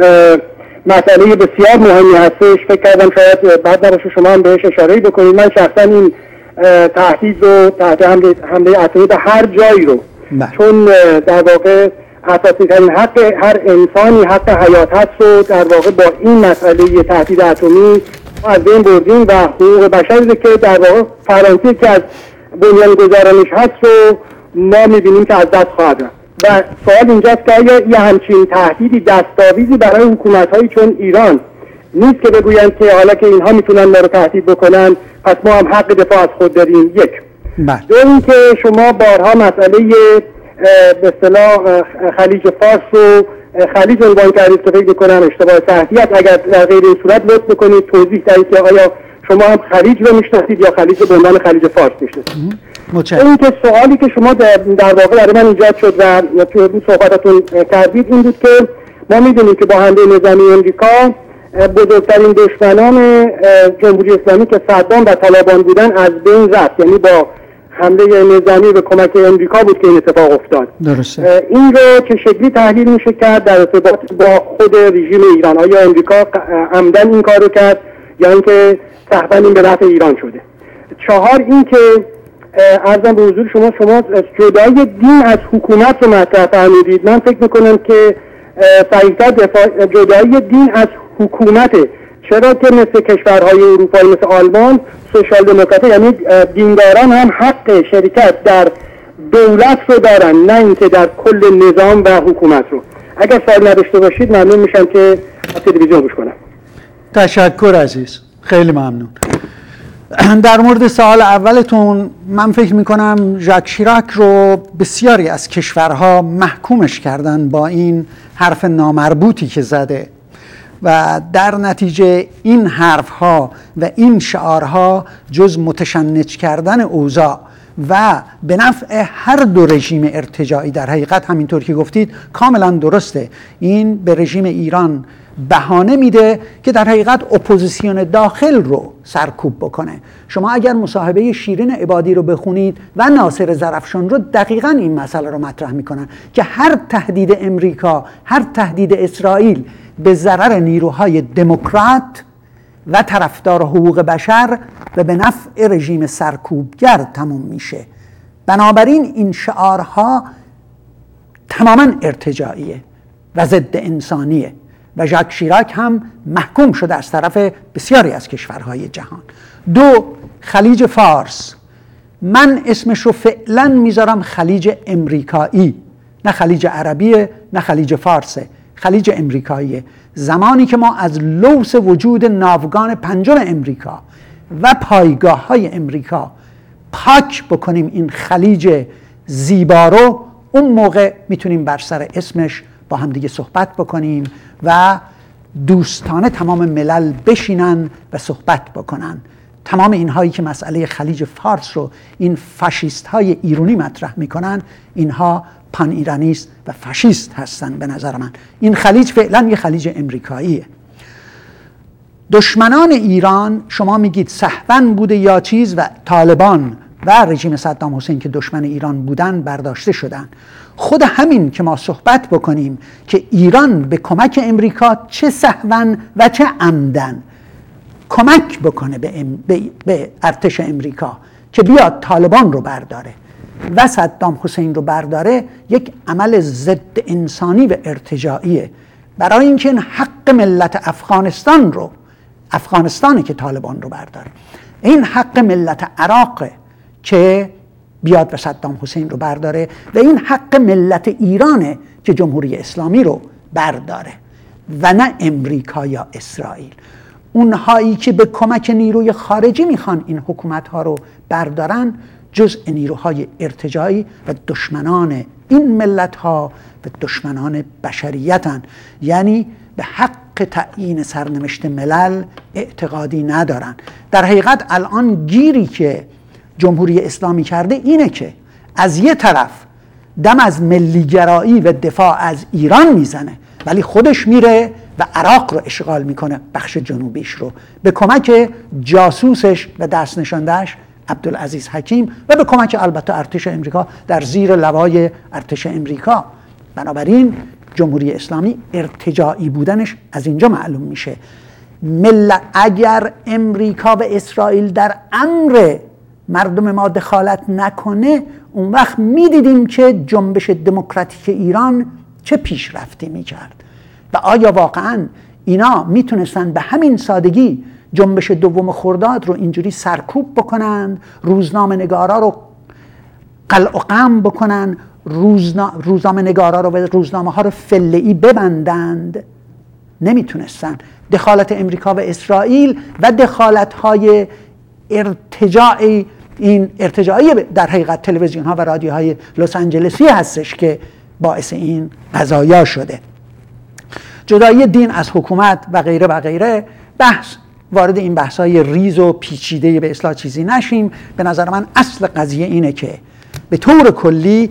مسئله بسیار مهمی هستش فکر کردم شاید بعد نباشه شما هم بهش اشاره بکنید. من شخصا این تهدید رو تحت حمله حمله اتمی به هر جایی رو بله. چون در واقع اساسی ترین حق هر انسانی حق حیات هست رو در واقع با این مسئله تهدید اتمی از بین بردیم و حقوق بشری که در واقع فرانسه که از بنیانگذارانش هست رو ما میبینیم که از دست خواهد رفت. و سوال اینجاست که آیا یه همچین تهدیدی دستاویزی برای حکومت‌هایی چون ایران نیست که بگویند که حالا که اینها میتونن ما رو تهدید بکنن پس ما هم حق دفاع از خود داریم؟ یک. دو اینکه شما بارها مسئله به اصطلاح خلیج فارس رو خلیج عنوان کردید که فکر می‌کنم اشتباه صحیح است. اگر در غیر این صورت لطف بکنید توضیح دهید که آیا شما هم خلیج رو میشناسید یا خلیج به عنوان خلیج فارس میشناسید؟ این که سوالی که شما در, در واقع برای من ایجاد شد و تو صحبتاتون کردید این بود که ما میدونیم که با حمله نظامی امریکا بزرگترین دشمنان جمهوری اسلامی که صدام و طالبان بودن از بین رفت، یعنی با حمله نظامی به کمک امریکا بود که این اتفاق افتاد. درسته. این رو چه شکلی تحلیل میشه کرد در ارتباط با خود رژیم ایران؟ آیا امریکا عمدن این کار رو کرد یا اینکه صحبا این به نفع ایران شده؟ چهار این که عرضم به حضور شما شما جدای دین از حکومت رو مطرح فرمودید. من فکر میکنم که صحیح‌تر دفاع جدای دین از حکومته، چرا که مثل کشورهای اروپایی مثل آلمان سوشال دموکراتی یعنی دینداران هم حق شرکت در دولت رو دارن نه اینکه در کل نظام و حکومت رو. اگر سوال نداشته باشید ممنون میشم که از تلویزیون گوش کنم. تشکر عزیز، خیلی ممنون. در مورد سوال اولتون من فکر میکنم ژاک شیراک رو بسیاری از کشورها محکومش کردن با این حرف نامربوطی که زده و در نتیجه این حرفها و این شعارها جز متشنج کردن اوضاع و به نفع هر دو رژیم ارتجاعی در حقیقت همینطور که گفتید کاملا درسته. این به رژیم ایران بهانه میده که در حقیقت اپوزیسیون داخل رو سرکوب بکنه. شما اگر مصاحبه شیرین عبادی رو بخونید و ناصر زرفشان رو دقیقاً این مسئله رو مطرح میکنن که هر تهدید امریکا، هر تهدید اسرائیل به ضرر نیروهای دموکرات و طرفدار حقوق بشر و به نفع رژیم سرکوبگر تموم میشه. بنابراین این شعارها تماما ارتجاعیه و ضد انسانیه و ژاک شیراک هم محکوم شده از طرف بسیاری از کشورهای جهان. دو، خلیج فارس، من اسمش رو فعلا میذارم خلیج امریکایی، نه خلیج عربیه نه خلیج فارسه، خلیج امریکاییه. زمانی که ما از لوث وجود ناوگان پنجم امریکا و پایگاه های امریکا پاک بکنیم این خلیج زیبا رو، اون موقع میتونیم بر سر اسمش با هم دیگه صحبت بکنیم و دوستانه تمام ملل بشینن و صحبت بکنن. تمام اینهایی که مسئله خلیج فارس رو این فاشیست های ایرانی مطرح میکنن، اینها پان ایرانیست و فاشیست هستن به نظر من. این خلیج فعلا یه خلیج امریکاییه. دشمنان ایران شما میگید سهون بوده یا چیز و طالبان و رژیم صدام حسین که دشمن ایران بودن برداشته شدن. خود همین که ما صحبت بکنیم که ایران به کمک امریکا چه سهواً و چه عمدن کمک بکنه به, ام... به... به ارتش امریکا که بیاد طالبان رو برداره و صدام حسین رو برداره، یک عمل ضد انسانی و ارتجاعیه، برای اینکه این حق ملت افغانستان رو، افغانستانه که طالبان رو برداره، این حق ملت عراق که بیاد و صدام حسین رو برداره و این حق ملت ایرانه که جمهوری اسلامی رو برداره و نه امریکا یا اسرائیل. اونهایی که به کمک نیروی خارجی میخوان این حکومت ها رو بردارن جزء نیروهای ارتجاعی و دشمنان این ملت ها و دشمنان بشریتن، یعنی به حق تعیین سرنوشت ملل اعتقادی ندارن. در حقیقت الان گیری که جمهوری اسلامی کرده اینه که از یه طرف دم از ملیگرایی و دفاع از ایران میزنه، ولی خودش میره و عراق رو اشغال میکنه، بخش جنوبیش رو، به کمک جاسوسش و دست نشاندهش عبدالعزیز حکیم و به کمک البته ارتش امریکا در زیر لوای ارتش امریکا. بنابراین جمهوری اسلامی ارتجاعی بودنش از اینجا معلوم میشه. ملت اگر امریکا و اسرائیل در امر مردم ما دخالت نکنه، اون وقت میدیدیم که جنبش دموکراتیک ایران چه پیشرفتی میکرد و آیا واقعا اینا میتونستن به همین سادگی جنبش دوم خرداد رو اینجوری سرکوب بکنن، روزنامه نگارا رو قلع و قم بکنن، روزنا... روزنامه نگارا رو و روزنامه ها رو فله‌ای ببندند؟ نمیتونستن. دخالت امریکا و اسرائیل و دخالت های ارتجاعی، این ارتجاعی در حقیقت تلویزیون ها و رادیوهای لس آنجلسی هستش که باعث این قضایا شده. جدایی دین از حکومت و غیره و غیره، بحث وارد این بحث‌های ریز و پیچیده به اصطلاح چیزی نشیم. به نظر من اصل قضیه اینه که به طور کلی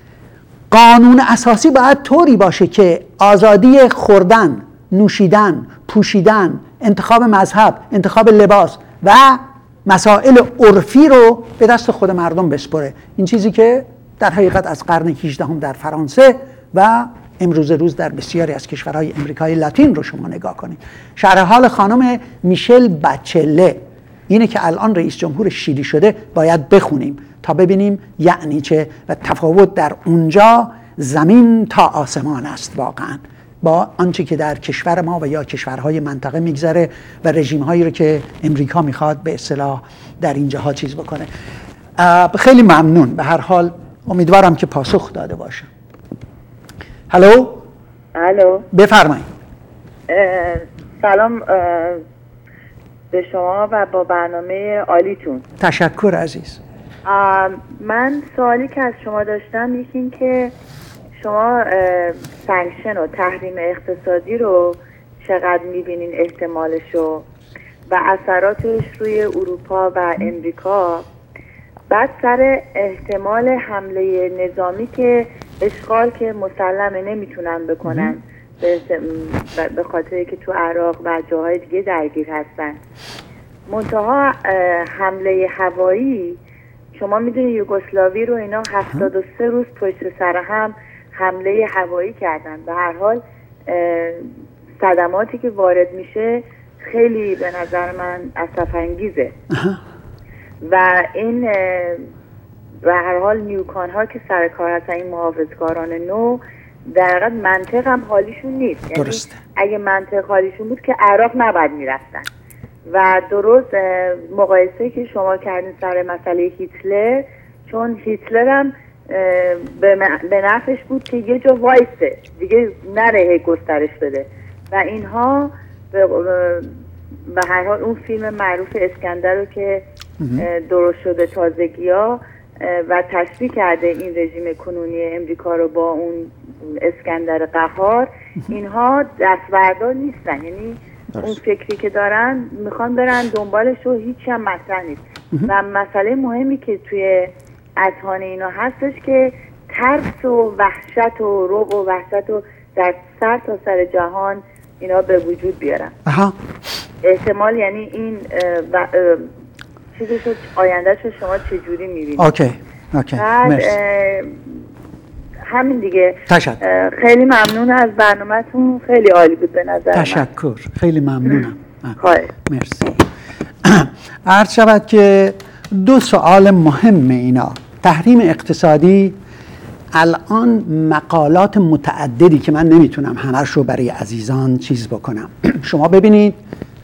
قانون اساسی باید طوری باشه که آزادی خوردن، نوشیدن، پوشیدن، انتخاب مذهب، انتخاب لباس و مسائل عرفی رو به دست خود مردم بسپره. این چیزی که در حقیقت از قرن هجدهم در فرانسه و امروز روز در بسیاری از کشورهای امریکای لاتین رو شما نگاه کنید. شرح حال خانم میشل بچله اینه که الان رئیس جمهور شیلی شده، باید بخونیم تا ببینیم یعنی چه، و تفاوت در اونجا زمین تا آسمان است واقعا با آنچه که در کشور ما و یا کشورهای منطقه میگذره و رژیم‌هایی رو که امریکا میخواد به اصطلاح در اینجاها چیز بکنه. خیلی ممنون. به هر حال امیدوارم که پاسخ داده باشم. هلو. الو. بفرمایید. سلام به شما و با برنامه عالیتون. تشکر عزیز. من سوالی که از شما داشتم یکی این که شما سانکشن و تحریم اقتصادی رو چقدر میبینین احتمالشو و اثراتش روی اروپا و امریکا، بعد سر احتمال حمله نظامی که اشغال که مسلمه نمیتونن بکنن به خاطر که تو عراق و جاهای دیگه درگیر هستن، منتها حمله هوایی شما میدونی یوگسلاوی رو اینا هفتاد و سه روز پشت سر هم حمله هوایی کردن. به هر حال صدماتی که وارد میشه خیلی به نظر من اسف انگیزه و این به هر حال نیوکان ها که سر کار هستن، این محافظکاران نو، در حقیقت منطق هم حالیشون نیست. یعنی اگه منطق حالیشون بود که عراق نباید میرفتن. و درست مقایسه که شما کردین سر مسئله هیتلر، چون هیتلر هم به نفعش بود که یه جا وایسته دیگه نره گسترش بده و اینها به هر حال اون فیلم معروف اسکندر رو که درست شده تازگی ها و تشبیه کرده این رژیم کنونی امریکا رو با اون اسکندر قهار، اینها دستبردار نیستن. یعنی اون فکری که دارن میخوان برن دنبالش و هیچ هم مطرح نیست. و مسئله مهمی که توی اذهان اینا هستش که ترس و وحشت و رعب و وحشت و در سر تا سر جهان اینا به وجود بیارن. اها. احتمال یعنی این چیزشو آیندهشو شما چجوری میبینید؟ اوکی اوکی مرسی. همین دیگه. تشکر. خیلی ممنون از برنامه‌تون، خیلی عالی بود به نظر من. تشکر، خیلی ممنونم. خواهش. مرسی. عرض شود که دو سوال مهم اینا، تحریم اقتصادی، الان مقالات متعددی که من نمیتونم همه‌اش رو برای عزیزان چیز بکنم. شما ببینید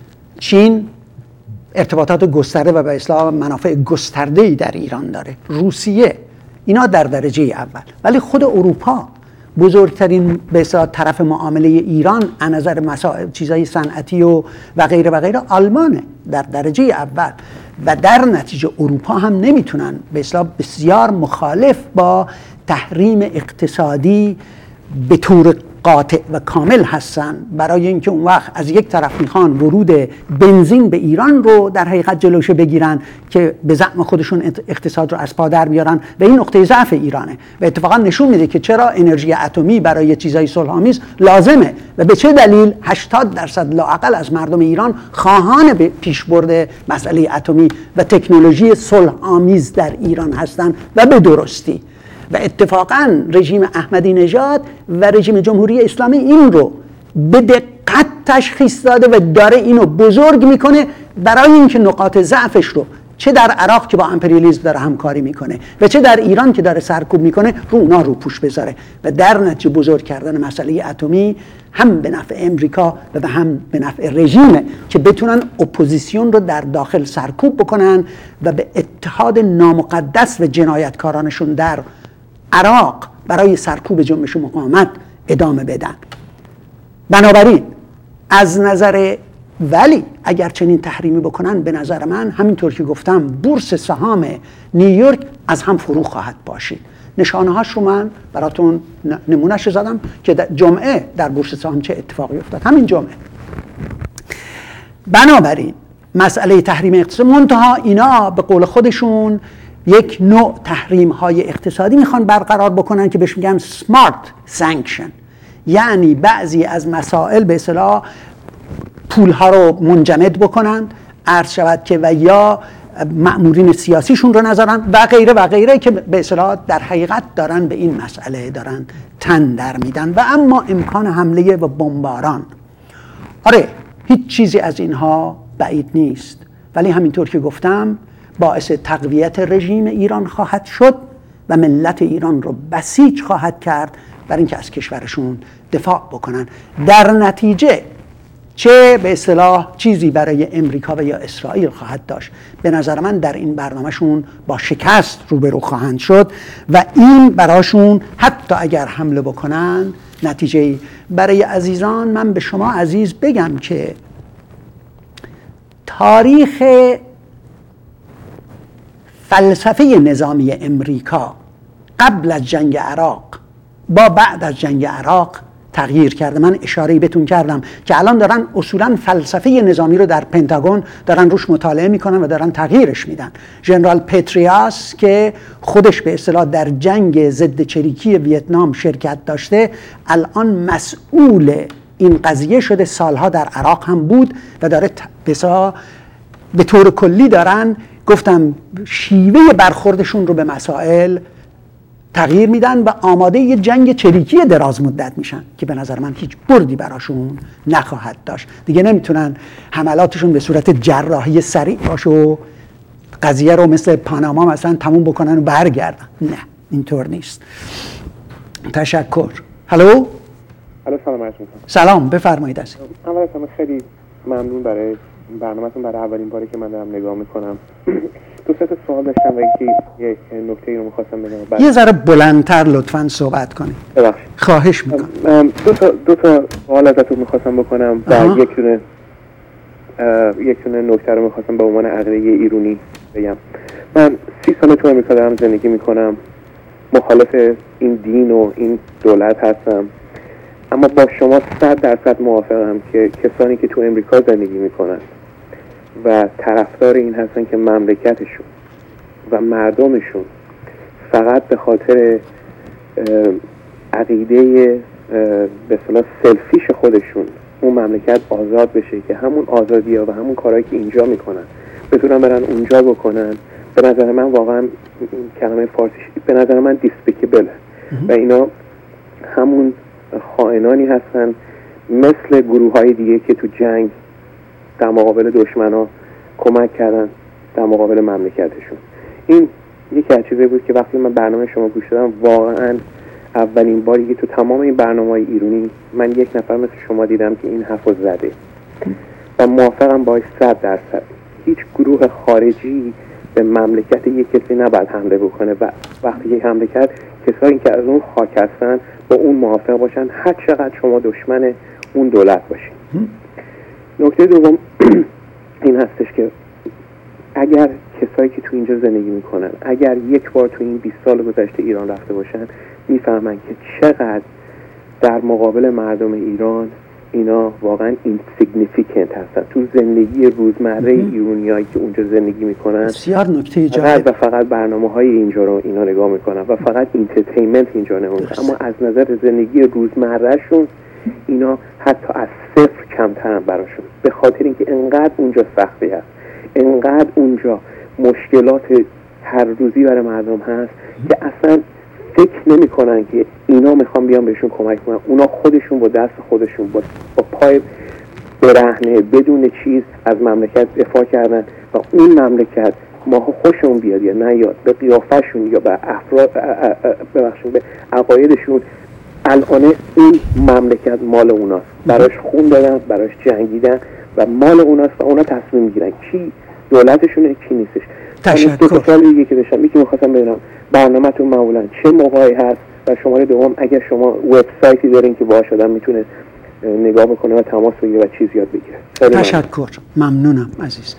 چین ارتباطات گسترده و به اصطلاح منافع گسترده‌ای در ایران داره، روسیه، اینا در درجه اول، ولی خود اروپا بزرگترین به اصطلاح طرف معامله ایران از نظر مسائل چیزای صنعتی و و غیره و غیره آلمانه در درجه اول، و در نتیجه اروپا هم نمیتونن به اصطلاح بسیار مخالف با تحریم اقتصادی به طور قاطع و کامل هستن، برای اینکه اون وقت از یک طرف میخوان ورود بنزین به ایران رو در حقیقت جلوشه بگیرن که به زعم خودشون اقتصاد رو از پا در بیارن و این نقطه ضعف ایرانه و اتفاقا نشون میده که چرا انرژی اتمی برای چیزای صلح‌آمیز لازمه و به چه دلیل هشتاد درصد لااقل از مردم ایران خواهان به پیشبرد مسئله اتمی و تکنولوژی صلح‌آمیز در ایران هستن و به درستی. و اتفاقا رژیم احمدی نژاد و رژیم جمهوری اسلامی این رو به دقت تشخیص داده و داره اینو بزرگ میکنه برای اینکه نقاط ضعفش رو چه در عراق که با امپریالیسم داره همکاری میکنه و چه در ایران که داره سرکوب میکنه رو اونا رو پوش بذاره و در نتیجه بزرگ کردن مسئله اتمی هم به نفع امریکا و هم به نفع رژیمه که بتونن اپوزیسیون رو در داخل سرکوب بکنن و به اتحاد نامقدس و جنایتکارانشون در عراق برای سرکوب جنبش مقاومت ادامه بدن. بنابراین از نظر ولی اگر چنین تحریمی بکنن به نظر من همینطور که گفتم بورس سهام نیویورک از هم فرو خواهد باشید. نشانه هاش رو من براتون نمونهش رو زدم که در جمعه در بورس سهام چه اتفاقی افتاد، همین جمعه. بنابراین مسئله تحریم اقتصادی منتها اینا به قول خودشون یک نوع تحریم های اقتصادی میخوان برقرار بکنن که بهش میگن سمارت سانکشن، یعنی بعضی از مسائل به اصطلاح پول ها رو منجمد بکنن، عرض شود که و یا مأمورین سیاسیشون رو نذارن و غیره و غیره که به اصطلاح در حقیقت دارن به این مسئله دارن تن در میدن. و اما امکان حمله و بمباران، آره هیچ چیزی از اینها بعید نیست، ولی همینطور که گفتم باعث تقویت رژیم ایران خواهد شد و ملت ایران رو بسیج خواهد کرد برای اینکه از کشورشون دفاع بکنن. در نتیجه چه به اصطلاح چیزی برای امریکا و یا اسرائیل خواهد داشت؟ به نظر من در این برنامهشون با شکست روبرو خواهند شد و این براشون حتی اگر حمله بکنن نتیجه برای عزیزان. من به شما عزیز بگم که تاریخ فلسفه نظامی امریکا قبل از جنگ عراق با بعد از جنگ عراق تغییر کرده. من اشاره‌ای بهتون کردم که الان دارن اصولا فلسفه نظامی رو در پنتاگون دارن روش مطالعه میکنن و دارن تغییرش میدن. ژنرال پتریاس که خودش به اصطلاح در جنگ ضد چریکی ویتنام شرکت داشته الان مسئول این قضیه شده، سالها در عراق هم بود و داره بسا به طور کلی دارن گفتم شیوه برخوردشون رو به مسائل تغییر میدن و آماده یه جنگ چریکی دراز مدت میشن که به نظر من هیچ بردی براشون نخواهد داشت. دیگه نمیتونن حملاتشون به صورت جراحی سریع باشه و قضیه رو مثل پاناما مثلا تموم بکنن و برگردن. نه اینطور نیست. تشکر. هلو. هلو سلام علیکم. سلام بفرمایید. از اول از همه خیلی ممنون برای برنامه‌تون، برای اولین باری که من دارم نگاه میکنم. دو سه تا سوال داشتم و یکی یک نکته رو می‌خواستم بگم. یه ذره بلندتر لطفاً صحبت کنید. ببخشید. خواهش میکنم. دو تا دو تا سوال ازتون می‌خواستم بکنم و یک دونه یک دونه نکته رو می‌خواستم به عنوان عقیده ایرانی بگم. من سی سال تو آمریکا دارم زندگی میکنم، مخالف این دین و این دولت هستم، اما با شما صد درصد موافقم که کسانی که تو امریکا زندگی میکنن و طرفدار این هستن که مملکتشون و مردمشون فقط به خاطر عقیده به اصطلاح سلفیش خودشون اون مملکت آزاد بشه، که همون آزادی‌ها و همون کارهایی که اینجا میکنن بتونن برن اونجا بکنن، به نظر من واقعا کلمه فارسیش به نظر من دیسپیکبله و اینا همون خائنانی هستن مثل گروه های دیگه که تو جنگ در مقابل دشمن ها کمک کردن در مقابل مملکتشون. این یکی از چیزایی بود که وقتی من برنامه شما گوش دادم واقعا اولین باری که تو تمام این برنامه‌های ایرانی من یک نفر مثل شما دیدم که این حرفو زده و موافقم باش صد درصد. هیچ گروه خارجی به مملکت یک کسی نباید حمله بکنه و وقتی یک حمله کرد کسایی که از اون خاک هستن با اون موافق باشن هر چقدر شما دشمن اون دولت باشین. نکته دوم این هستش که اگر کسایی که تو اینجا زندگی میکنن اگر یک بار تو این بیست سال گذشته ایران رفته باشن میفهمن که چقدر در مقابل مردم ایران اینا واقعا اینسیگنیفیکنت هستن تو زندگی روزمره ایرانیایی که اونجا زندگی میکنن. بسیار نکته جالب. و فقط برنامه‌های اینجا رو اینا نگاه میکنن و فقط اینترتینمنت اینجا نگاه میکنن، اما از نظر زندگی روزمرهشون اینا حتی از صفر کمترن براشون، به خاطر اینکه انقدر اونجا سختی هست، انقدر اونجا مشکلات هر روزی برای مردم هست که اصلا فکر نمی کنن که اینا میخوان بیان بهشون کمک کنن. اونا خودشون با دست خودشون با, با پای برهنه بدون چیز از مملکت دفاع کردن و اون مملکت ما خوشمون بیاد یا نیاد به قیافشون یا به افراد ببخشید به عقایدشون الان این مملکت مال اوناست، براش خون دادن، براش جنگیدن و مال اوناست و اونا تصمیم میگیرن کی دولتشونه کی نیستش. تشکر. سوالی دیگه که داشتم یکی می‌خواستم بدونم برنامه‌تون معمولاً چه موقعی هست و شماره دوم اگر شما وبسایتی دارین که باهاش آدم میتونه نگاه بکنه و تماس بگیره و چیز یاد بگیره. تشکر. ممنونم عزیز.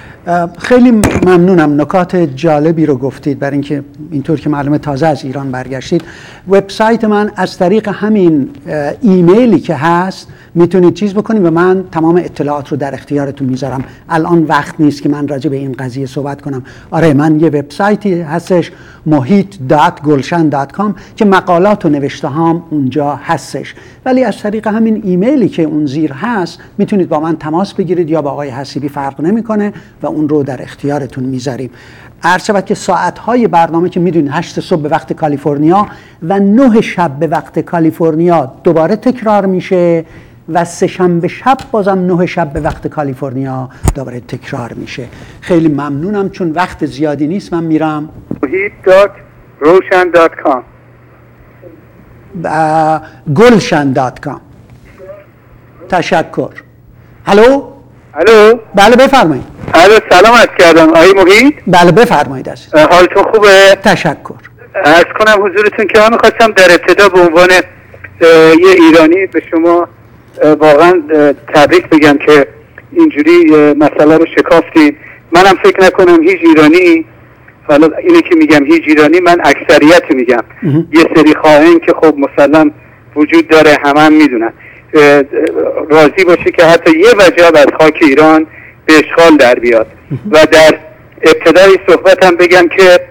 خیلی ممنونم، نکات جالبی رو گفتید برای اینکه اینطور که معلومه تازه از ایران برگشتید. وبسایت من از طریق همین ایمیلی که هست میتونید چیز بکنید و من تمام اطلاعات رو در اختیارتون میذارم. الان وقت نیست که من راجع به این قضیه صحبت کنم. آره من یه وبسایتی هستش محیط دات گلشن دات کام که مقالات و نوشته هام اونجا هستش، ولی از طریق همین ایمیلی که اون زیر هست میتونید با من تماس بگیرید یا با آقای حسیبی، فرق نمیکنه و اون رو در اختیارتون میذاریم. عرض شود که ساعتهای برنامه که میدونید هشت صبح به وقت کالیفرنیا و نه شب به وقت کالیفرنیا دوباره تکرار میشه و سه شنبه شب بازم نه شب به وقت کالیفرنیا دوباره تکرار میشه. خیلی ممنونم، چون وقت زیادی نیست من میرم. محیط دات روشن دات کام گلشن دات کام. تشکر. الو الو بله بفرمایید. الو سلام عرض کردم آقای محیط. بله بفرمایید عزیز. حالتون خوبه؟ تشکر. عرض کنم حضورتون که من می‌خواستم در ابتدا به عنوان یه ایرانی به شما واقعا تبریک بگم که اینجوری مسئله رو شکافتید. منم فکر نکنم هیچ ایرانی، حالا اینه که میگم هیچ ایرانی، من اکثریت میگم یه سری خائن که خب مسلم وجود داره همه هم میدونن، راضی باشه که حتی یه وجب از خاک ایران به اشغال در بیاد. و در ابتدای صحبتم بگم که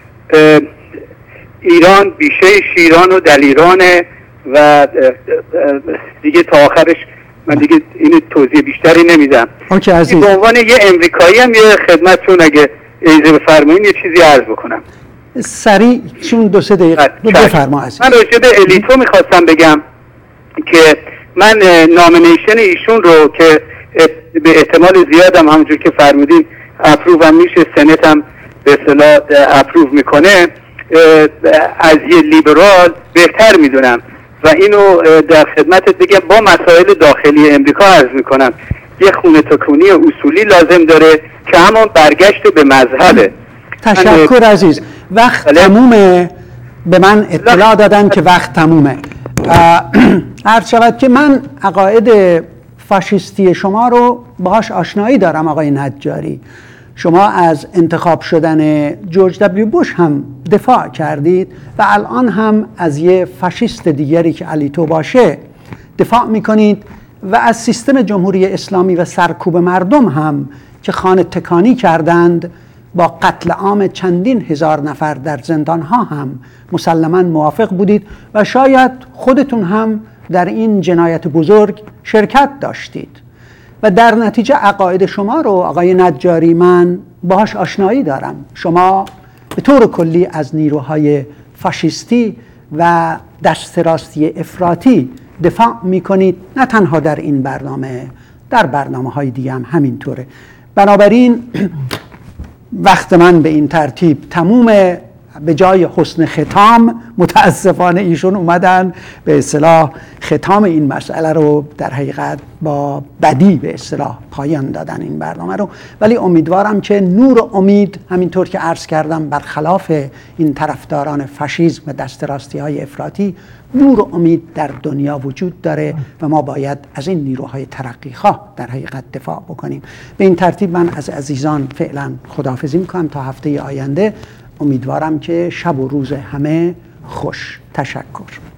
ایران بیشه شیران و دلیرانه و دیگه تا آخرش من دیگه این توضیح بیشتری نمیدم. به عنوان یه امریکایی هم یه خدمتتون اگه اجازه بفرمایید یه چیزی عرض بکنم سریع، چون دو سه دقیقه بفرما عزیز. من راجع به الیتو میخواستم بگم که من نامینیشن ایشون رو که به احتمال زیادم همونجور که فرمودین اپروو هم میشه، سنت هم به اصطلاح اپروو میکنه، از یه لیبرال بهتر میدونم و اینو در خدمتت بگم با مسائل داخلی امریکا عرض میکنم. یه خونه تکونی اصولی لازم داره که همون برگشت به مذهبه. تشکر عزیز. وقت تمومه، به من اطلاع دادن که وقت تمومه. عرض شود که من عقاید فاشیستی شما رو باهاش آشنایی دارم آقای نجاری. شما از انتخاب شدن جورج دبلیو بوش هم دفاع کردید و الان هم از یه فاشیست دیگری که الیتو باشه دفاع میکنید و از سیستم جمهوری اسلامی و سرکوب مردم هم که خانه تکانی کردند با قتل عام چندین هزار نفر در زندان ها هم مسلماً موافق بودید و شاید خودتون هم در این جنایت بزرگ شرکت داشتید. و در نتیجه عقاید شما رو آقای نجاری من باهاش آشنایی دارم. شما به طور کلی از نیروهای فاشیستی و دست راستی افراطی دفاع میکنید، نه تنها در این برنامه، در برنامه های دیگه هم همینطوره. بنابراین وقت من به این ترتیب تمومه. به جای حسن ختام متاسفانه ایشون اومدن به اصطلاح ختام این مسئله رو در حقیقت با بدی به اصطلاح پایان دادن این برنامه رو. ولی امیدوارم که نور و امید، همینطور که عرض کردم برخلاف این طرفداران فاشیسم و دست راستی های افراطی، نور و امید در دنیا وجود داره و ما باید از این نیروهای ترقیخواه در حقیقت دفاع بکنیم. به این ترتیب من از عزیزان فعلا خداحافظی میکنم تا هفته آینده. امیدوارم که شب و روز همه خوش. تشکر.